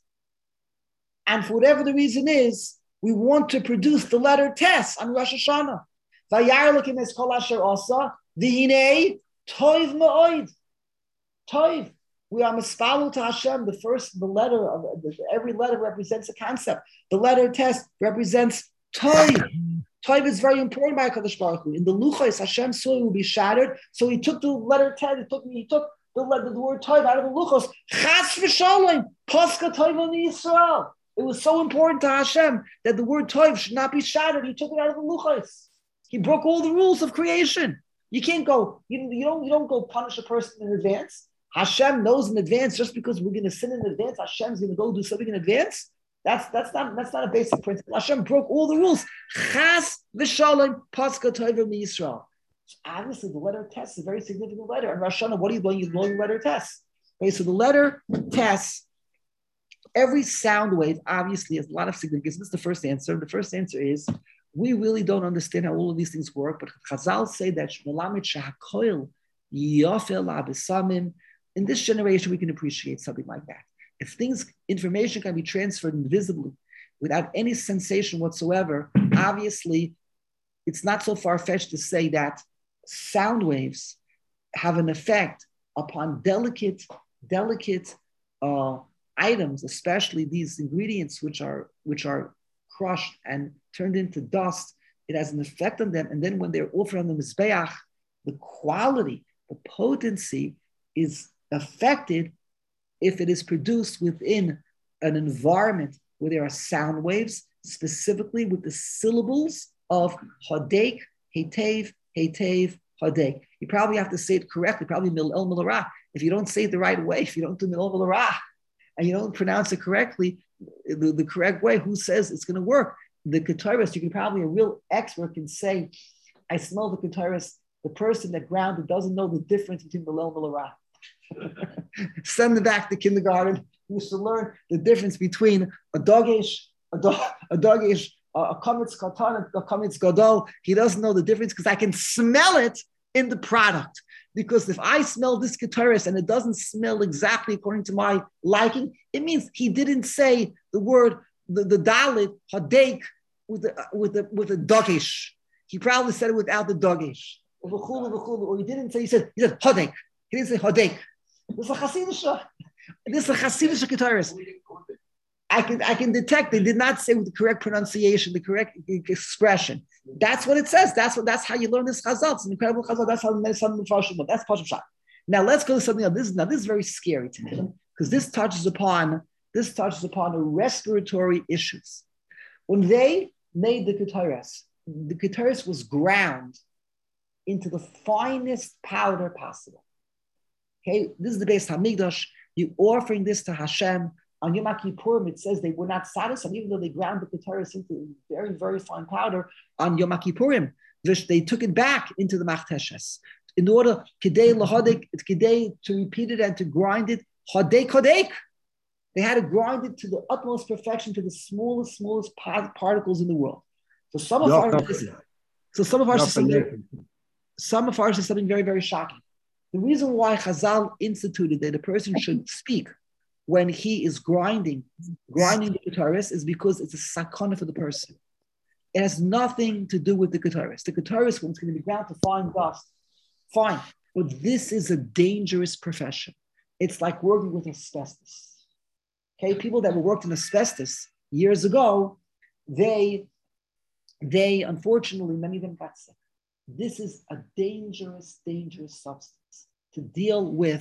And for whatever the reason is, we want to produce the letter tes on Rosh Hashanah. Vayarlikim es kol asher asa, v'hinei toiv ma'oid. Toiv. We are mispalel to Hashem. The letter of every letter represents a concept. The letter tes represents toiv. Toiv is very important by HaKadosh Baruch Hu. In the Luchos, Hashem saw it will be shattered, so he took the letter tes. He took the word toiv out of the Luchos. Chas v'shalom, paska toiv on Yisrael. It was so important to Hashem that the word toiv should not be shattered. He took it out of the Luchos. He broke all the rules of creation. You can't go. You don't go punish a person in advance. Hashem knows in advance. Just because we're going to sin in advance, Hashem's going to go do something in advance. That's not a basic principle. Hashem broke all the rules. Chas v'shalom paska toiv on Yisrael. Obviously, the letter tes is a very significant letter. And Rosh Hashanah, what are you blowing? You're blowing the letter tes. Okay, so the letter tes. Every sound wave obviously has a lot of significance. This is the first answer. The first answer is we really don't understand how all of these things work, but Chazal say that in this generation we can appreciate something like that. If information can be transferred invisibly without any sensation whatsoever, obviously it's not so far-fetched to say that sound waves have an effect upon delicate items, especially these ingredients which are crushed and turned into dust it has an effect on them. And then when they're offered on the Mizbeach, the quality, the potency is affected if it is produced within an environment where there are sound waves, specifically with the syllables of Hadek, Hetev, Hetev, Hadek. You probably have to say it correctly, probably Mil'el Milarah. If you don't say it the right way, if you don't do Mil'el Milarah, and you don't pronounce it correctly, the correct way, who says it's going to work? The Keteris, you can probably, a real expert can say, I smell the Keteris. The person that grounded doesn't know the difference between Mil'el Milarah. Send them back to kindergarten. You should learn the difference between a dogish, a kamitz katan, a kamitz gadol. He doesn't know the difference because I can smell it in the product. Because if I smell this Keteris and it doesn't smell exactly according to my liking, it means he didn't say the word, the dalit, hadek, with a dogish. He probably said it without the dogish. Or he didn't say, he said hadek. He didn't say hadek. This is a Hasidic Keteris. I can detect they did not say with the correct pronunciation, the correct expression. That's what it says. That's how you learn this Chazal. It's an incredible Chazal. That's how some that's Pashup Shah. Now let's go to something else. This is very scary to me because this touches upon the respiratory issues. When they made the Keteris was ground into the finest powder possible. Okay, this is the Beis Hamikdash. You're offering this to Hashem. On Yom Kippurim, it says they were not satisfied, even though they ground the Keteris into very, very fine powder on Yom Kippurim. They took it back into the Machteshes in order to repeat it and to grind it. Hadek. They had to grind it to the utmost perfection, to the smallest particles in the world. So some of ours is something very, very shocking. The reason why Chazal instituted that a person should speak when he is grinding the Keteris is because it's a sakana for the person. It has nothing to do with the Keteris. The Keteris, when it's going to be ground to fine dust, fine. But this is a dangerous profession. It's like working with asbestos. Okay, people that were worked in asbestos years ago, they unfortunately, many of them got sick. This is a dangerous, dangerous substance to deal with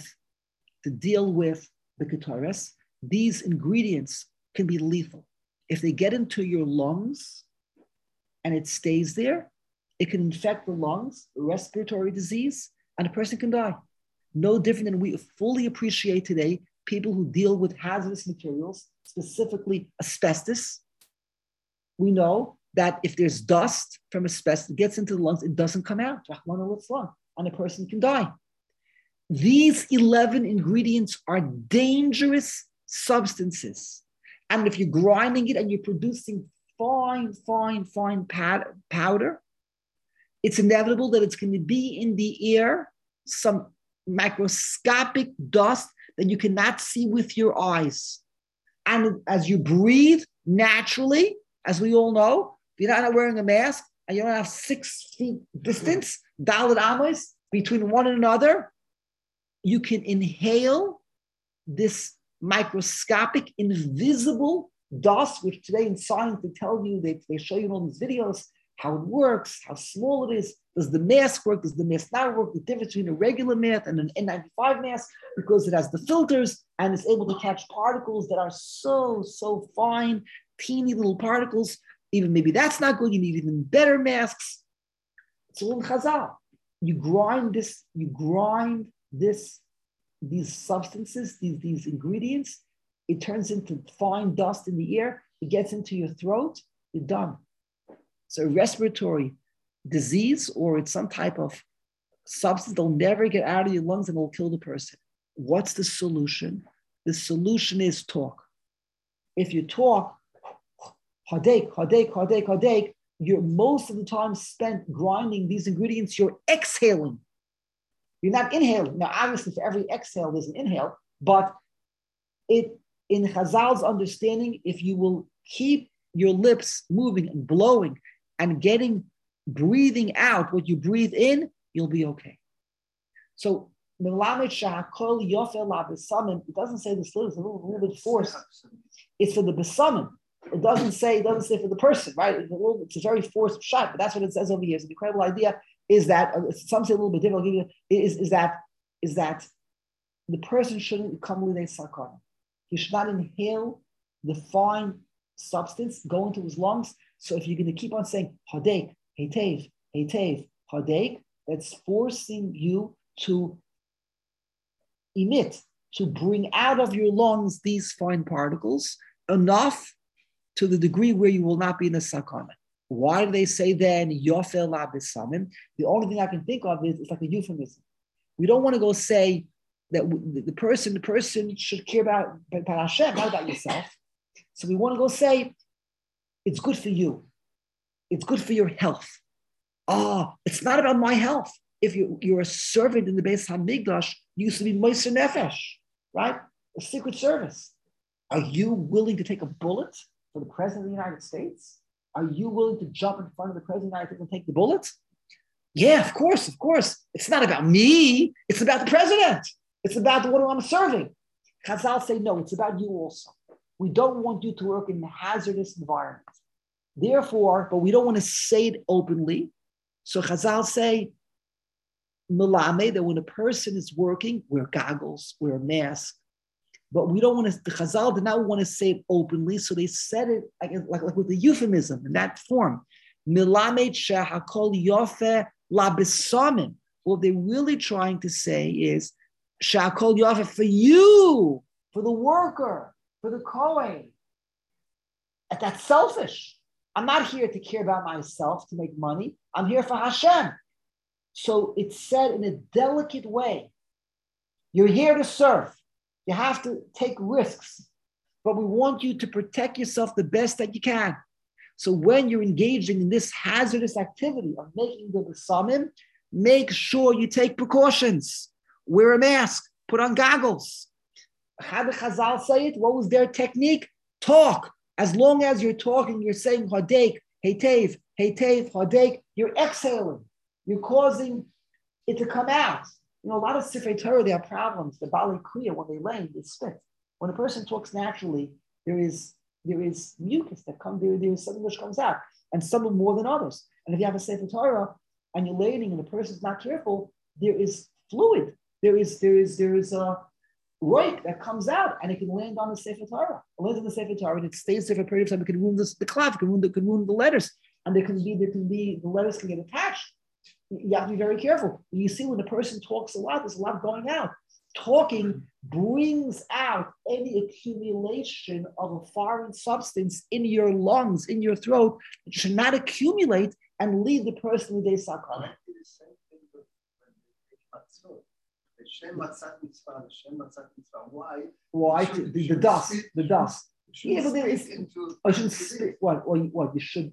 the Keteris. These ingredients can be lethal. If they get into your lungs and it stays there, it can infect the lungs, respiratory disease, and a person can die. No different than we fully appreciate today people who deal with hazardous materials, specifically asbestos. We know that if there's dust from asbestos, it gets into the lungs, it doesn't come out, and a person can die. These 11 ingredients are dangerous substances. And if you're grinding it and you're producing fine powder, it's inevitable that it's going to be in the air, some microscopic dust that you cannot see with your eyes. And as you breathe naturally, as we all know, if you're not wearing a mask and you don't have 6 feet distance, Dalet Amos, between one another, you can inhale this microscopic, invisible dust, which today in science they tell you, they show you in all these videos, how it works, how small it is. Does the mask work? Does the mask not work? The difference between a regular mask and an N95 mask, because it has the filters and it's able to catch particles that are so fine, teeny little particles. Even maybe that's not good. You need even better masks. It's all in Chazal. You grind these substances, these ingredients, it turns into fine dust in the air, it gets into your throat, you're done. So a respiratory disease, or it's some type of substance that'll never get out of your lungs and will kill the person. What's the solution? The solution is talk. If you talk, hadek, you're most of the time spent grinding these ingredients, you're exhaling. You're not inhaling. Now, obviously, for every exhale, there's an inhale, but in Chazal's understanding, if you will keep your lips moving and blowing and breathing out what you breathe in, you'll be okay. So, it doesn't say this, it's a little bit forced. It's for the besamim. It doesn't say for the person, right? It's a very forced shot, but that's what it says over here. So the incredible idea is that some say a little bit different. Is that the person shouldn't come with a sakana. He should not inhale the fine substance, go into his lungs. So if you're going to keep on saying hadek, hetev, hetev, hadek, that's forcing you to emit, to bring out of your lungs these fine particles enough to the degree where you will not be in a sakana. Why do they say then yofel la b'samim? The only thing I can think of is it's like a euphemism. We don't want to go say that the person should care about Hashem, not about yourself. So we want to go say it's good for you. It's good for your health. It's not about my health. If you're a servant in the Beis Hamikdash, you used to be Moser Nefesh, right? A secret service. Are you willing to take a bullet for the President of the United States? Are you willing to jump in front of the President of the United States and take the bullet? Yeah, of course. It's not about me. It's about the President. It's about the one who I'm serving. Chazal say, no, it's about you also. We don't want you to work in a hazardous environment. Therefore, but we don't want to say it openly. So Chazal say, Milame, that when a person is working, wear goggles, wear a mask. But we don't want to, the Chazal did not want to say it openly, so they said it like with a euphemism in that form. Milame shehakol yofe la besamim. What they're really trying to say is, shehakol yofe for you, for the worker, for the Kohen. That's selfish. I'm not here to care about myself, to make money. I'm here for Hashem. So it's said in a delicate way. You're here to serve. You have to take risks, but we want you to protect yourself the best that you can. So when you're engaging in this hazardous activity of making the besamim, make sure you take precautions. Wear a mask, put on goggles. How did Chazal say it? What was their technique? Talk. As long as you're talking, you're saying hadek, hetev, hetev, hadek, you're exhaling. You're causing it to come out. You know, a lot of Sifrei Torah, they have problems. The Bali Kriya, when they lay, they spit. When a person talks naturally, there is mucus that comes, there is something which comes out, and some more than others. And if you have a Sefer Torah and you're laying and the person's not careful, there is fluid. There is a roik that comes out, and it can land on the Sefer Torah. It lands on the Sefer Torah, and it stays there for a period of time. It can wound the cloth, it can wound the letters, and there can be the letters can get attached. You have to be very careful. You see, when the person talks a lot, there's a lot going out. Talking brings out any accumulation of a foreign substance in your lungs, in your throat. It should not accumulate and leave the person with a sakana. Why? The dust. Yeah, but there is. I shouldn't spit. What? You should.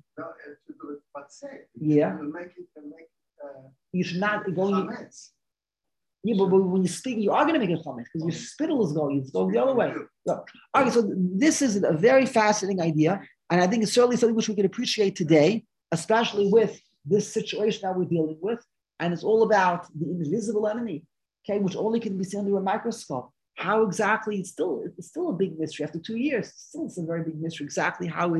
Yeah. You should not go. Yeah, but when you speak, you are going to make a comment because your spittle is going the other way. So, okay, so this is a very fascinating idea, and I think it's certainly something which we can appreciate today, especially with this situation that we're dealing with, and it's all about the invisible enemy, okay, which only can be seen under a microscope. How exactly? It's still a big mystery. After 2 years, it's a very big mystery. Exactly how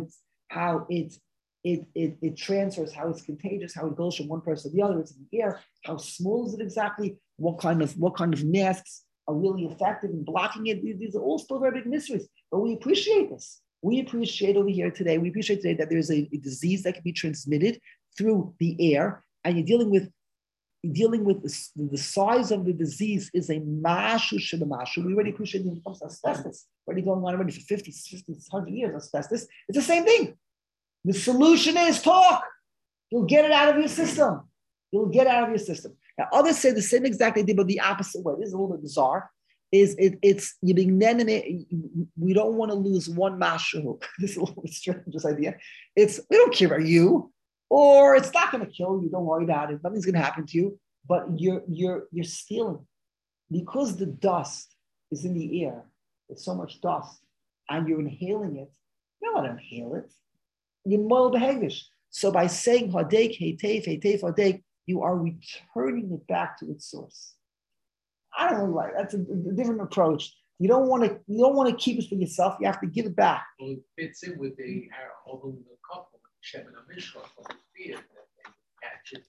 it transfers, how it's contagious, how it goes from one person to the other. It's in the air. How small is it exactly? What kind of masks are really effective in blocking it? These are all still very big mysteries. But we appreciate this. We appreciate over here today. We appreciate today that there's a disease that can be transmitted through the air, and you're dealing with the size of the disease is a mashu shemamashu. We already appreciate it when it comes to asbestos. Already going on already for 50, 100 years, asbestos. It's the same thing. The solution is talk. You'll get it out of your system. Now, others say the same exact idea, but the opposite way. This is a little bit bizarre. It's you being we don't want to lose one mashu. This is a little bit strange, this idea. It's we don't care about you, or it's not going to kill you. Don't worry about it. Nothing's going to happen to you. But you're stealing because the dust is in the air. There's so much dust, and you're inhaling it. You don't want to inhale it. You're moil behavish. So by saying hadek, hetev, hetev, hadek, you are returning it back to its source. I don't know, like that's a different approach. You don't want to keep it for yourself. You have to give it back. Well, it fits in with the couple, Shem and Amishka, from the fear that they catch it.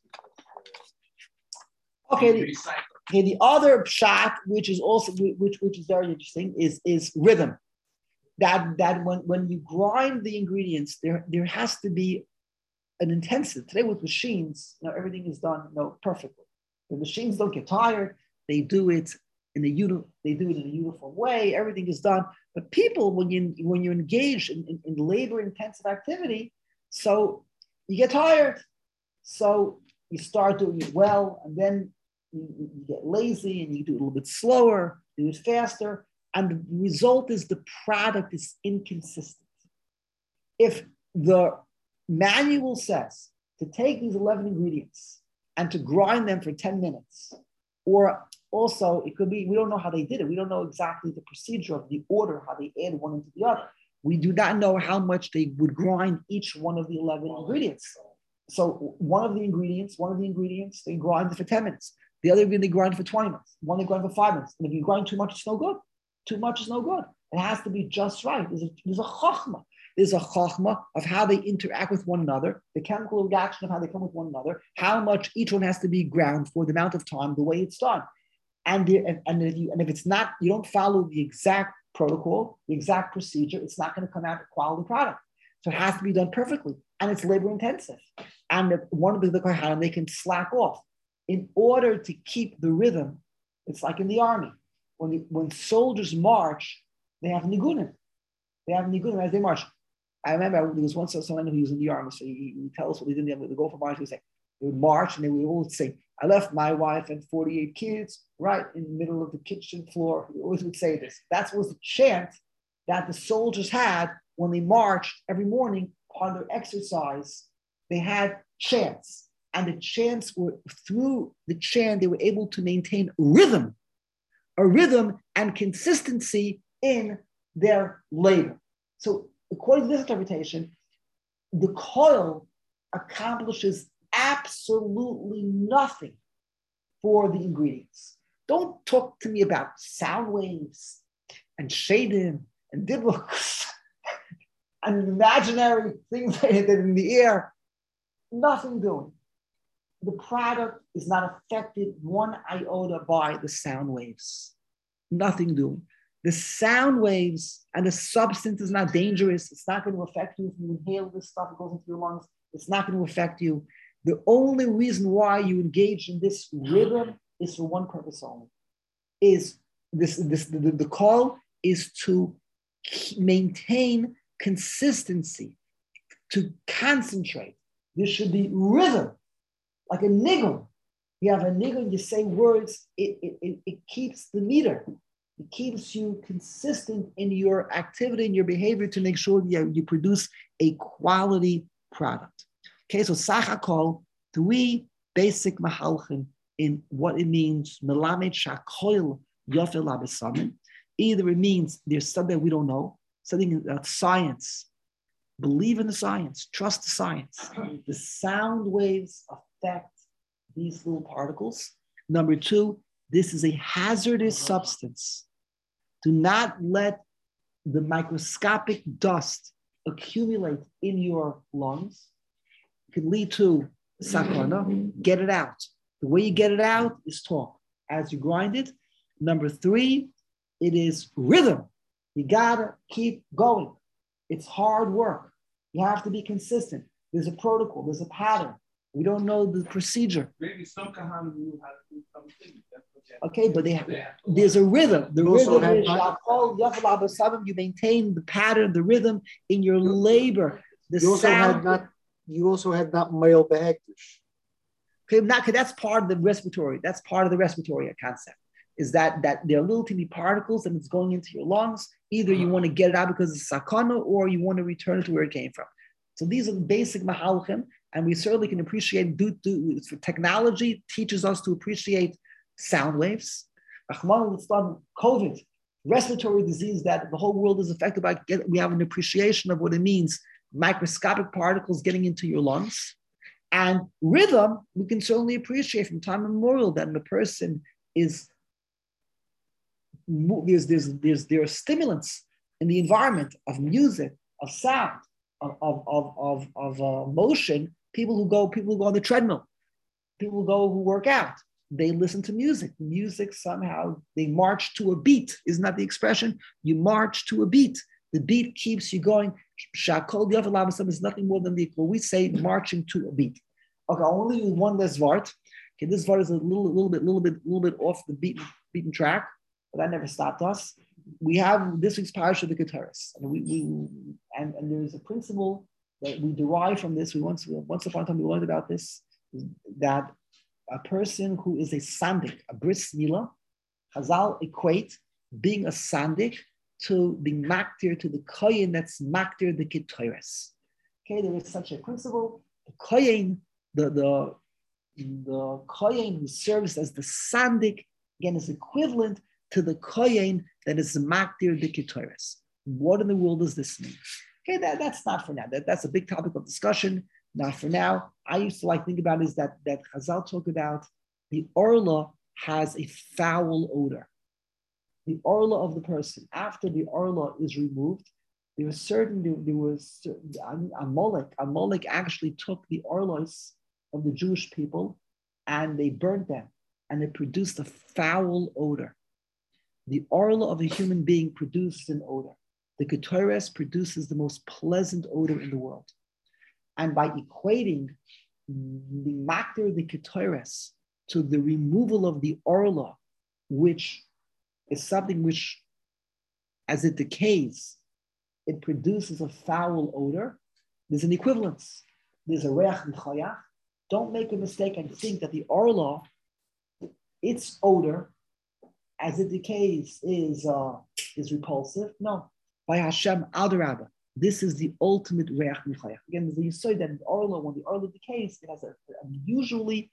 Okay. The other pshat, which is also which is very interesting, is rhythm. That when you grind the ingredients, there has to be an intensity. Today with machines, everything is done perfectly. The machines don't get tired. They do it in a uniform way. Everything is done. But people, when you engage in labor-intensive activity, so you get tired. So you start doing it well, and then you get lazy, and you do it a little bit slower, do it faster, and the result is the product is inconsistent. If the manual says to take these 11 ingredients and to grind them for 10 minutes, or also it could be, we don't know how they did it. We don't know exactly the procedure of the order, how they add one into the other. We do not know how much they would grind each one of the 11 ingredients. So one of the ingredients, they grind it for 10 minutes. The other ingredient, they grind for 20 minutes. One, they grind for 5 minutes. And if you grind too much, it's no good. Too much is no good. It has to be just right. There's a chachma. There's a chachma of how they interact with one another, the chemical reaction of how they come with one another, how much each one has to be ground for, the amount of time, the way it's done. And if it's not, you don't follow the exact protocol, the exact procedure, it's not going to come out a quality product. So it has to be done perfectly. And it's labor intensive. And one of the kohanim, they can slack off. In order to keep the rhythm, it's like in the army. When soldiers march, they have nigunim. They have nigunim as they march. I remember there was once someone who was in the army, so he would tell us what he did. They would go for march. He would say, they would march and they would always say, I left my wife and 48 kids right in the middle of the kitchen floor. He always would say this. That was the chant that the soldiers had when they marched every morning on their exercise. They had chants. And the chants were, through the chant, they were able to maintain a rhythm and consistency in their labor. So according to this interpretation, the coil accomplishes absolutely nothing for the ingredients. Don't talk to me about sound waves and shadim and dibuks and imaginary things that are in the air. Nothing doing. The product is not affected one iota by the sound waves. Nothing doing. The sound waves and the substance is not dangerous. It's not going to affect you if you inhale this stuff, it goes into your lungs. It's not going to affect you. The only reason why you engage in this rhythm is for one purpose only. The call is to maintain consistency, to concentrate. There should be rhythm, like a niggun. You have a niggun, you say words, it keeps the meter. It keeps you consistent in your activity and your behavior to make sure you produce a quality product. Okay, so Sachakol, 3 basic mahalchim in what it means, melamed shakoil yofel abesamin. Either it means there's something we don't know, something about science. Believe in the science, trust the science. The sound waves affect these little particles. Number 2, this is a hazardous substance. Do not let the microscopic dust accumulate in your lungs. It can lead to sakana. Get it out. The way you get it out is talk as you grind it. Number 3, it is rhythm. You gotta keep going. It's hard work. You have to be consistent. There's a protocol. There's a pattern. We don't know the procedure. Maybe some kahanim will have to do something. Okay, but there's a rhythm. The rhythm is you maintain the pattern, the rhythm in your labor. You also had not male behektish. Okay, that's part of the respiratory. That's part of the respiratory concept. Is that there are little teeny particles and it's going into your lungs. Either you want to get it out because it's sakana, or you want to return it to where it came from. So these are the basic mahalchim, and we certainly can appreciate. Technology teaches us to appreciate sound waves. COVID, respiratory disease that the whole world is affected by. We have an appreciation of what it means. Microscopic particles getting into your lungs, and rhythm. We can certainly appreciate from time immemorial that when a person is there are stimulants in the environment of music, of sound, of motion. People who go on the treadmill, people who work out, they listen to music. Music somehow, they march to a beat. Isn't that the expression? You march to a beat. The beat keeps you going. Shakol Yavalam is nothing more than what we say, marching to a beat. Okay, I'll only use one less vart. Okay, this vart is a little bit off the beaten track, but that never stopped us. We have this week's parasha, the Keteris, and there is a principle that we derive from this. Once upon a time we learned about this, that a person who is a sandik, a bris mila, Chazal equate being a sandik to being maktir, to the kohen that's maktir the Keteris. Okay, there is such a principle. The kohen, the kohen who serves as the sandik, again, is equivalent to the kohen that is maktir the Keteris. What in the world does this mean? Okay, that's not for now. That's a big topic of discussion. Not for now. I used to think about is that Chazal talk about the orla has a foul odor. The orla of the person, after the orla is removed, Amalek actually took the orlas of the Jewish people and they burnt them and it produced a foul odor. The orla of a human being produces an odor. The Keteris produces the most pleasant odor in the world. And by equating the maktir, the Keteris, to the removal of the orla, which is something which, as it decays, it produces a foul odor, there's an equivalence. There's a reach v'chayach. Don't make a mistake and think that the orla, its odor, as it decays, is repulsive. No. By Hashem, Adarabah. This is the ultimate reach v'chayach. Again, you say that when the orla decays, it has a unusually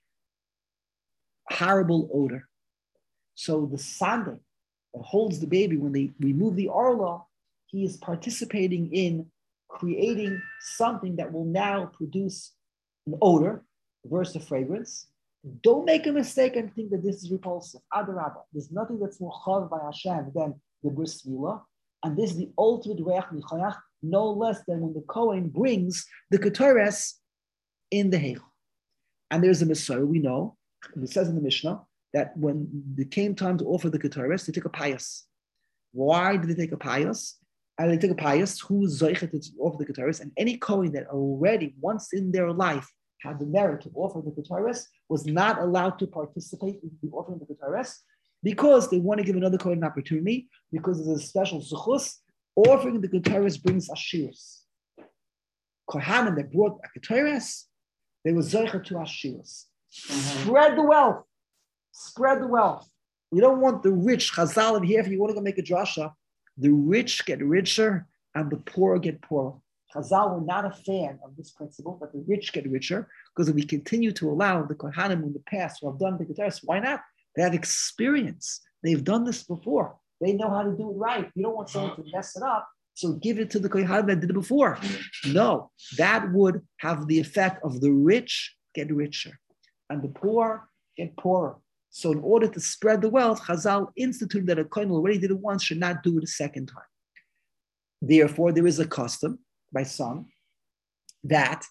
horrible odor. So the sandik that holds the baby, when they remove the orla, he is participating in creating something that will now produce an odor versus a fragrance. Don't make a mistake and think that this is repulsive. Adarabah. There's nothing that's more chav by Hashem than the bris milah. And this is the ultimate reach v'chayach, no less than when the Kohen brings the Keteris in the Heichal. And there's a Messiah, we know, it says in the Mishnah, that when it came time to offer the Keteris, they took a pious. Why did they take a pious? And they took a pious who is zoichet to offer the Keteris, and any Kohen that already once in their life had the merit to offer the Keteris was not allowed to participate in the offering of the Keteris, because they want to give another Kohen an opportunity, because there's a special zuchus. Offering the Keteris brings ashiras. Kohanim that brought a Keteris, they were zocher to ashiras. Spread the wealth. Spread the wealth. We don't want the rich. Chazal of here, if you want to go make a drasha, the rich get richer and the poor get poorer. Chazal were not a fan of this principle, that the rich get richer, because if we continue to allow the Kohanim in the past who have done the Keteris, why not? They have experience. They've done this before. They know how to do it right. You don't want someone to mess it up, so give it to the Kohanim that did it before. No, that would have the effect of the rich get richer and the poor get poorer. So in order to spread the wealth, Chazal instituted that a Kohen who already did it once should not do it a second time. Therefore, there is a custom by some that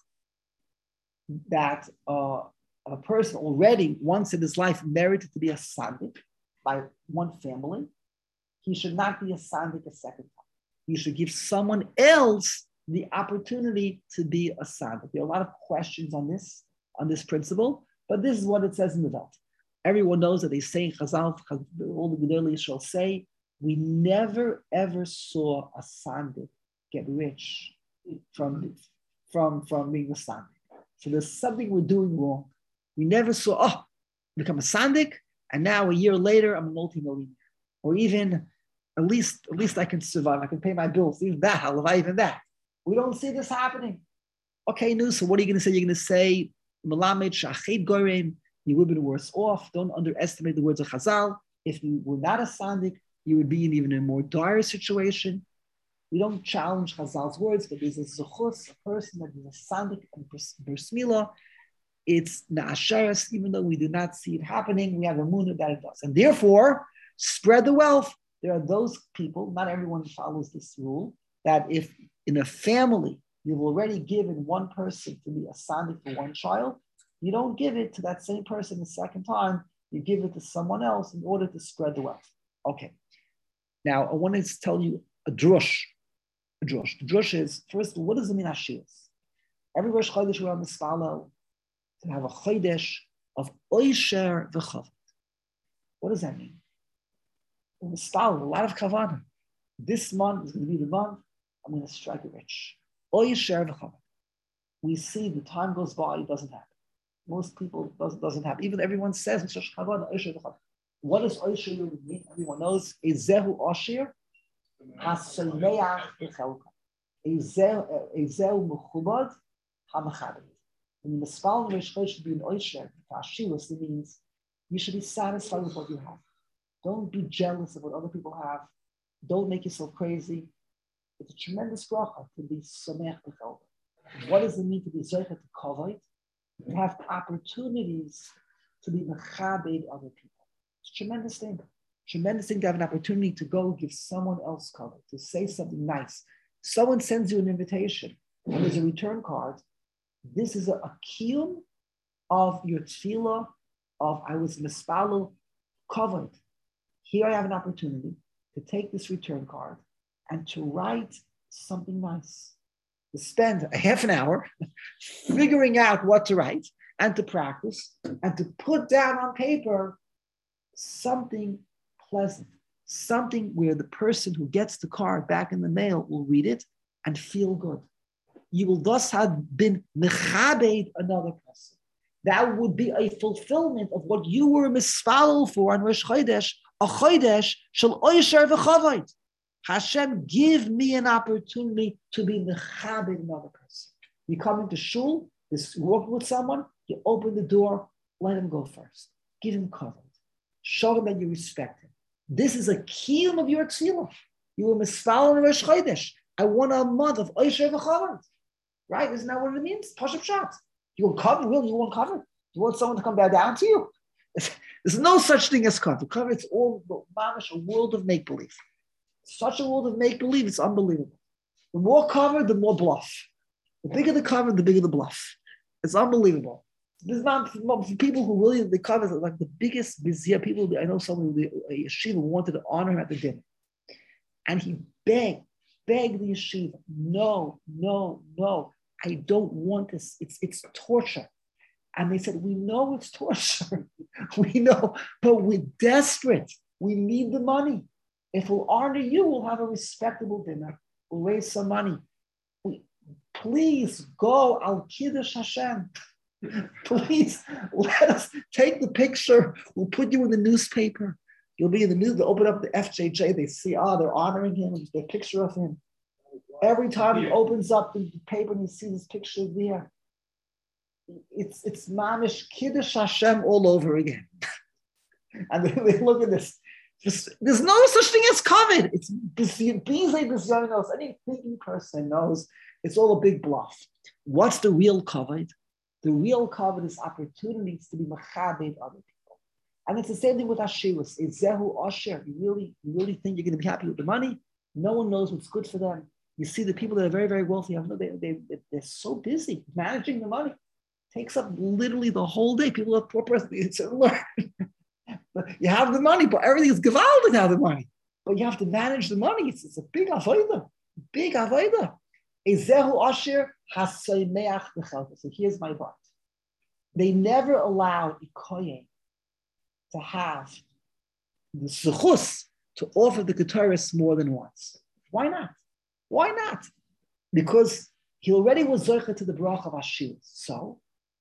a person already once in his life merited to be a sandik by one family, he should not be a sandik a second time. He should give someone else the opportunity to be a sandik. There are a lot of questions on this principle, but this is what it says in the Velt. Everyone knows that they say in Chazal, all the Gedolei shall say, we never ever saw a sandik get rich from being a sandik. So there's something we're doing wrong. We never saw, become a sandik, and now a year later I'm a multi-millionaire. Or even, at least I can survive. I can pay my bills. Even that, halavai, even that. We don't see this happening. Okay, no, so what are you going to say? You're going to say, Melamed shachet goyim, you would have been worse off. Don't underestimate the words of Chazal. If you were not a sandik, you would be in even a more dire situation. We don't challenge Chazal's words, but there's a zuchus, a person that is a sandik and bris milah. It's na'asheres, even though we do not see it happening, we have a munah that it does. And therefore, spread the wealth. There are those people, not everyone follows this rule, that if in a family you've already given one person to be a sadiq for one child, you don't give it to that same person the second time, you give it to someone else in order to spread the wealth. Okay. Now, I want to tell you a drush. The drush is, first of all, what does it mean, Ashiyas? Every Rosh Chodesh we're on the Spalo to have a Chodesh of Oisher v'Chavod. What does that mean? In the Spalo, a lot of Kavanah. This month is going to be the month I'm going to strike it rich. Oisher v'Chavod. We see the time goes by, it doesn't happen. Most people doesn't happen. Even everyone says Oisher v'Chavod. What does Oisher really mean? Everyone knows. Ezehu Oshir haSameach b'Chelka. Ezehu Mechubad HaMechabed. When you mispal Rosh Chodesh should be an Oisher, Ashilus, it means you should be satisfied with what you have. Don't be jealous of what other people have. Don't make yourself crazy. It's a tremendous bracha to be Sameach b'Chelka. What does it mean to be Zocher to Kavod? To have opportunities to be Mechabed other people. It's a tremendous thing. Tremendous thing to have an opportunity to go give someone else cover, to say something nice. Someone sends you an invitation and there's a return card. This is a kiyum of your tefillah of I was mispalo covered. Here I have an opportunity to take this return card and to write something nice. To spend a half an hour figuring out what to write and to practice and to put down on paper something pleasant, something where the person who gets the card back in the mail will read it and feel good. You will thus have been mechabed another person. That would be a fulfillment of what you were mispalel for on Rosh Chodesh, a Chodesh shel Oisher v'Chavod. Hashem, give me an opportunity to be mechabed another person. You come into shul, you're working with someone, you open the door, let him go first. Give him cover. Show him that you respect him. This is a kiyum of your tefillah. You were mispalel in Rosh Chodesh. I want a month of Oisher v'Chavod. Right? Isn't that what it means? Pashup shot. You want cover? Really? You want cover? You want someone to come back down to you? There's no such thing as cover. Cover, it's all a world of make-believe. Such a world of make-believe, it's unbelievable. The more cover, the more bluff. The bigger the cover, the bigger the bluff. It's unbelievable. There's not for people who really, the cover is like the biggest bizarre people. I know someone, a yeshiva wanted to honor him at the dinner. And he begged the yeshiva, no, I don't want this. It's torture. And they said, we know it's torture. We know, but we're desperate. We need the money. If we'll honor you, we'll have a respectable dinner. We'll raise some money. Please go al Kiddush Hashem. Please let us take the picture. We'll put you in the newspaper. You'll be in the news. They open up the FJJ. They see, they're honoring him. There's a picture of him. Every time he opens up the paper and he sees his picture there, it's mamish Kiddush Hashem all over again. And they look at this. There's no such thing as covet. It's knows. Any thinking person knows it's all a big bluff. What's the real covet? The real covet is opportunities to be machabed other people. And it's the same thing with Ashirus. It's Zehu Asher. You really think you're going to be happy with the money? No one knows what's good for them. You see the people that are very, very wealthy, they're so busy managing the money. It takes up literally the whole day. People are poor person. It's learn. You have the money, but everything is gewaldig to have the money. But you have to manage the money. It's a big avodah. Big avodah. Ezehu Asher haSameach b'Chelka. So here's my part. They never allowed a kohen to have the zechus to offer the Keteris more than once. Why not? Why not? Because he already was zocher to the bracha of Ashir. So,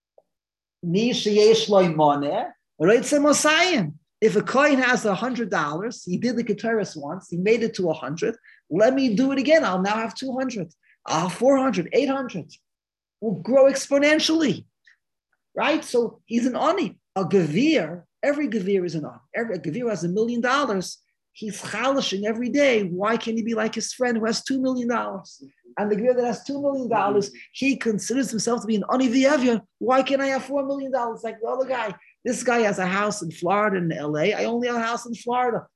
mi sheyesh lo imoneh, reitzeh mosayim. If a kohen has $100, he did the Keteris once, he made it to 100. Let me do it again. I'll now have 200. I'll have 400, 800. Will grow exponentially, right? So he's an ani. A gevir, every gevir is an ani. Every gevir has $1 million. He's chalishing every day. Why can't he be like his friend who has $2 million? And the gevir that has $2 million, he considers himself to be an ani v'yevya. Why can't I have $4 million? Like the other guy. This guy has a house in Florida and LA. I only have a house in Florida.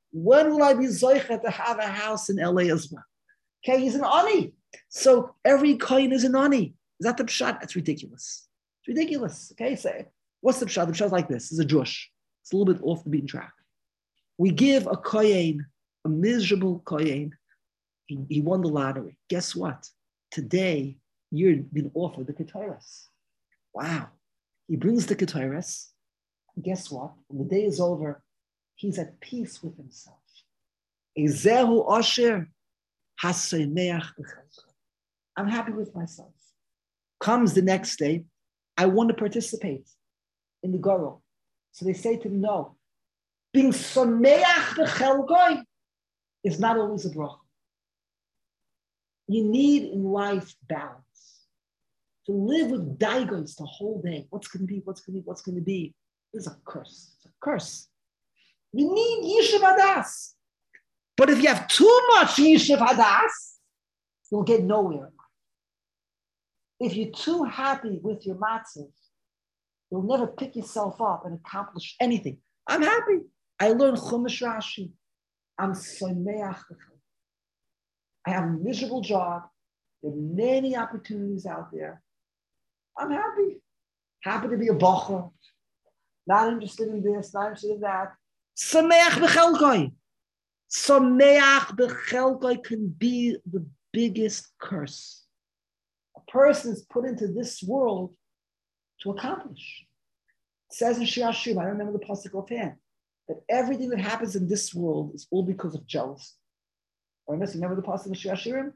When will I be zoicha to have a house in LA as well? Okay, he's an ani. So every kohen is an ani. Is that the pshat? That's ridiculous. It's ridiculous. Okay, so what's the pshat? The pshat is like this. It's a drush. It's a little bit off the beaten track. We give a kohen, a miserable kohen, he won the lottery. Guess what? Today, you're being offered the ketores. Wow. He brings the ketores. Guess what? When the day is over, he's at peace with himself. Ezehu Asher hasemeach b'chelka. I'm happy with myself. Comes the next day, I want to participate in the Goro. So they say to him, no. Being sameach b'chelka is not always a bracha. You need in life balance. To live with daigos the whole day. What's going to be? What's going to be? What's going to be? This is a curse. It's a curse. You need Yishuv Hadas. But if you have too much Yishuv Hadas, you'll get nowhere. If you're too happy with your matzahs, you'll never pick yourself up and accomplish anything. I'm happy. I learned Chumash Rashi. I'm someach. I have a miserable job. There are many opportunities out there. I'm happy. Happy to be a bocher. Not interested in this, not interested in that. Sameach b'chelkoi. Sameach b'chelkoi can be the biggest curse. A person is put into this world to accomplish. It says in Shir Hashirim, I don't remember the pasuk offhand, that everything that happens in this world is all because of jealousy. Remember the pasuk in Shir Hashirim?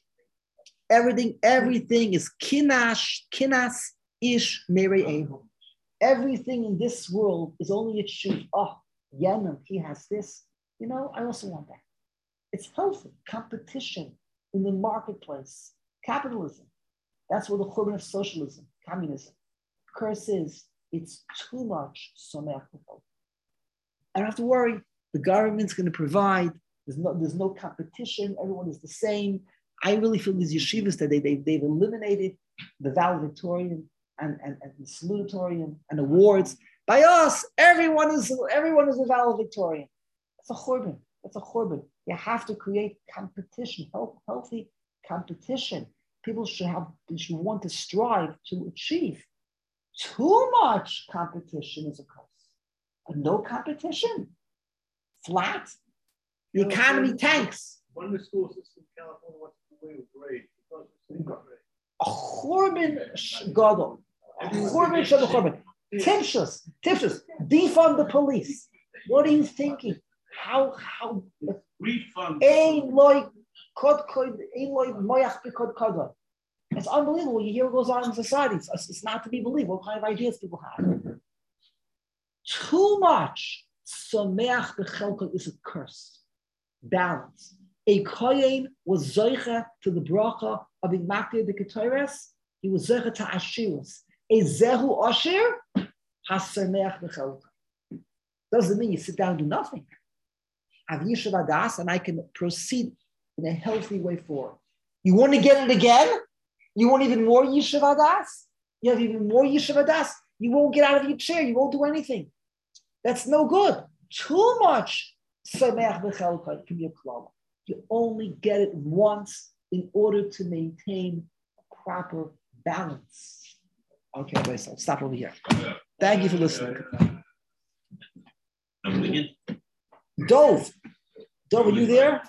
Everything is kinas ish merei ehu. Everything in this world is only a truth. Oh, Yemen, he has this. You know, I also want that. It's healthy. Competition in the marketplace. Capitalism. That's where the churban of socialism, communism. Curse is, it's too much someach b'chelkoi. I don't have to worry. The government's going to provide. There's no competition. Everyone is the same. I really feel these yeshivas that they've eliminated the valedictorian and the salutatorian and awards. By us, everyone is a valedictorian. That's a churban. That's a churban. You have to create competition, healthy competition. People should want to strive to achieve. Too much competition is a curse. And no competition, flat. The economy tanks. When the school system in California wants to win a grade, a churban gadol, a churban shel Tipshus, defund the police. What are you thinking? How refund? It's unbelievable. You hear what goes on in society. It's not to be believed. What kind of ideas people have? Too much sameach b'chelkoi is a curse. Balance. A kohen was zoicha to the bracha of being makir the ketores. He was zoicha to ashirus. A zehu asher has sameach b'chelkoi. Doesn't mean you sit down and do nothing. Have Yishuv Hadas, and I can proceed in a healthy way forward. You want to get it again? You want even more Yishuv Hadas? You have even more Yishuv Hadas? You won't get out of your chair. You won't do anything. That's no good. Too much sameach b'chelkoi can be a klala. You only get it once in order to maintain a proper balance. Okay, so I'll stop over here. Thank you for listening. Dove, are you there?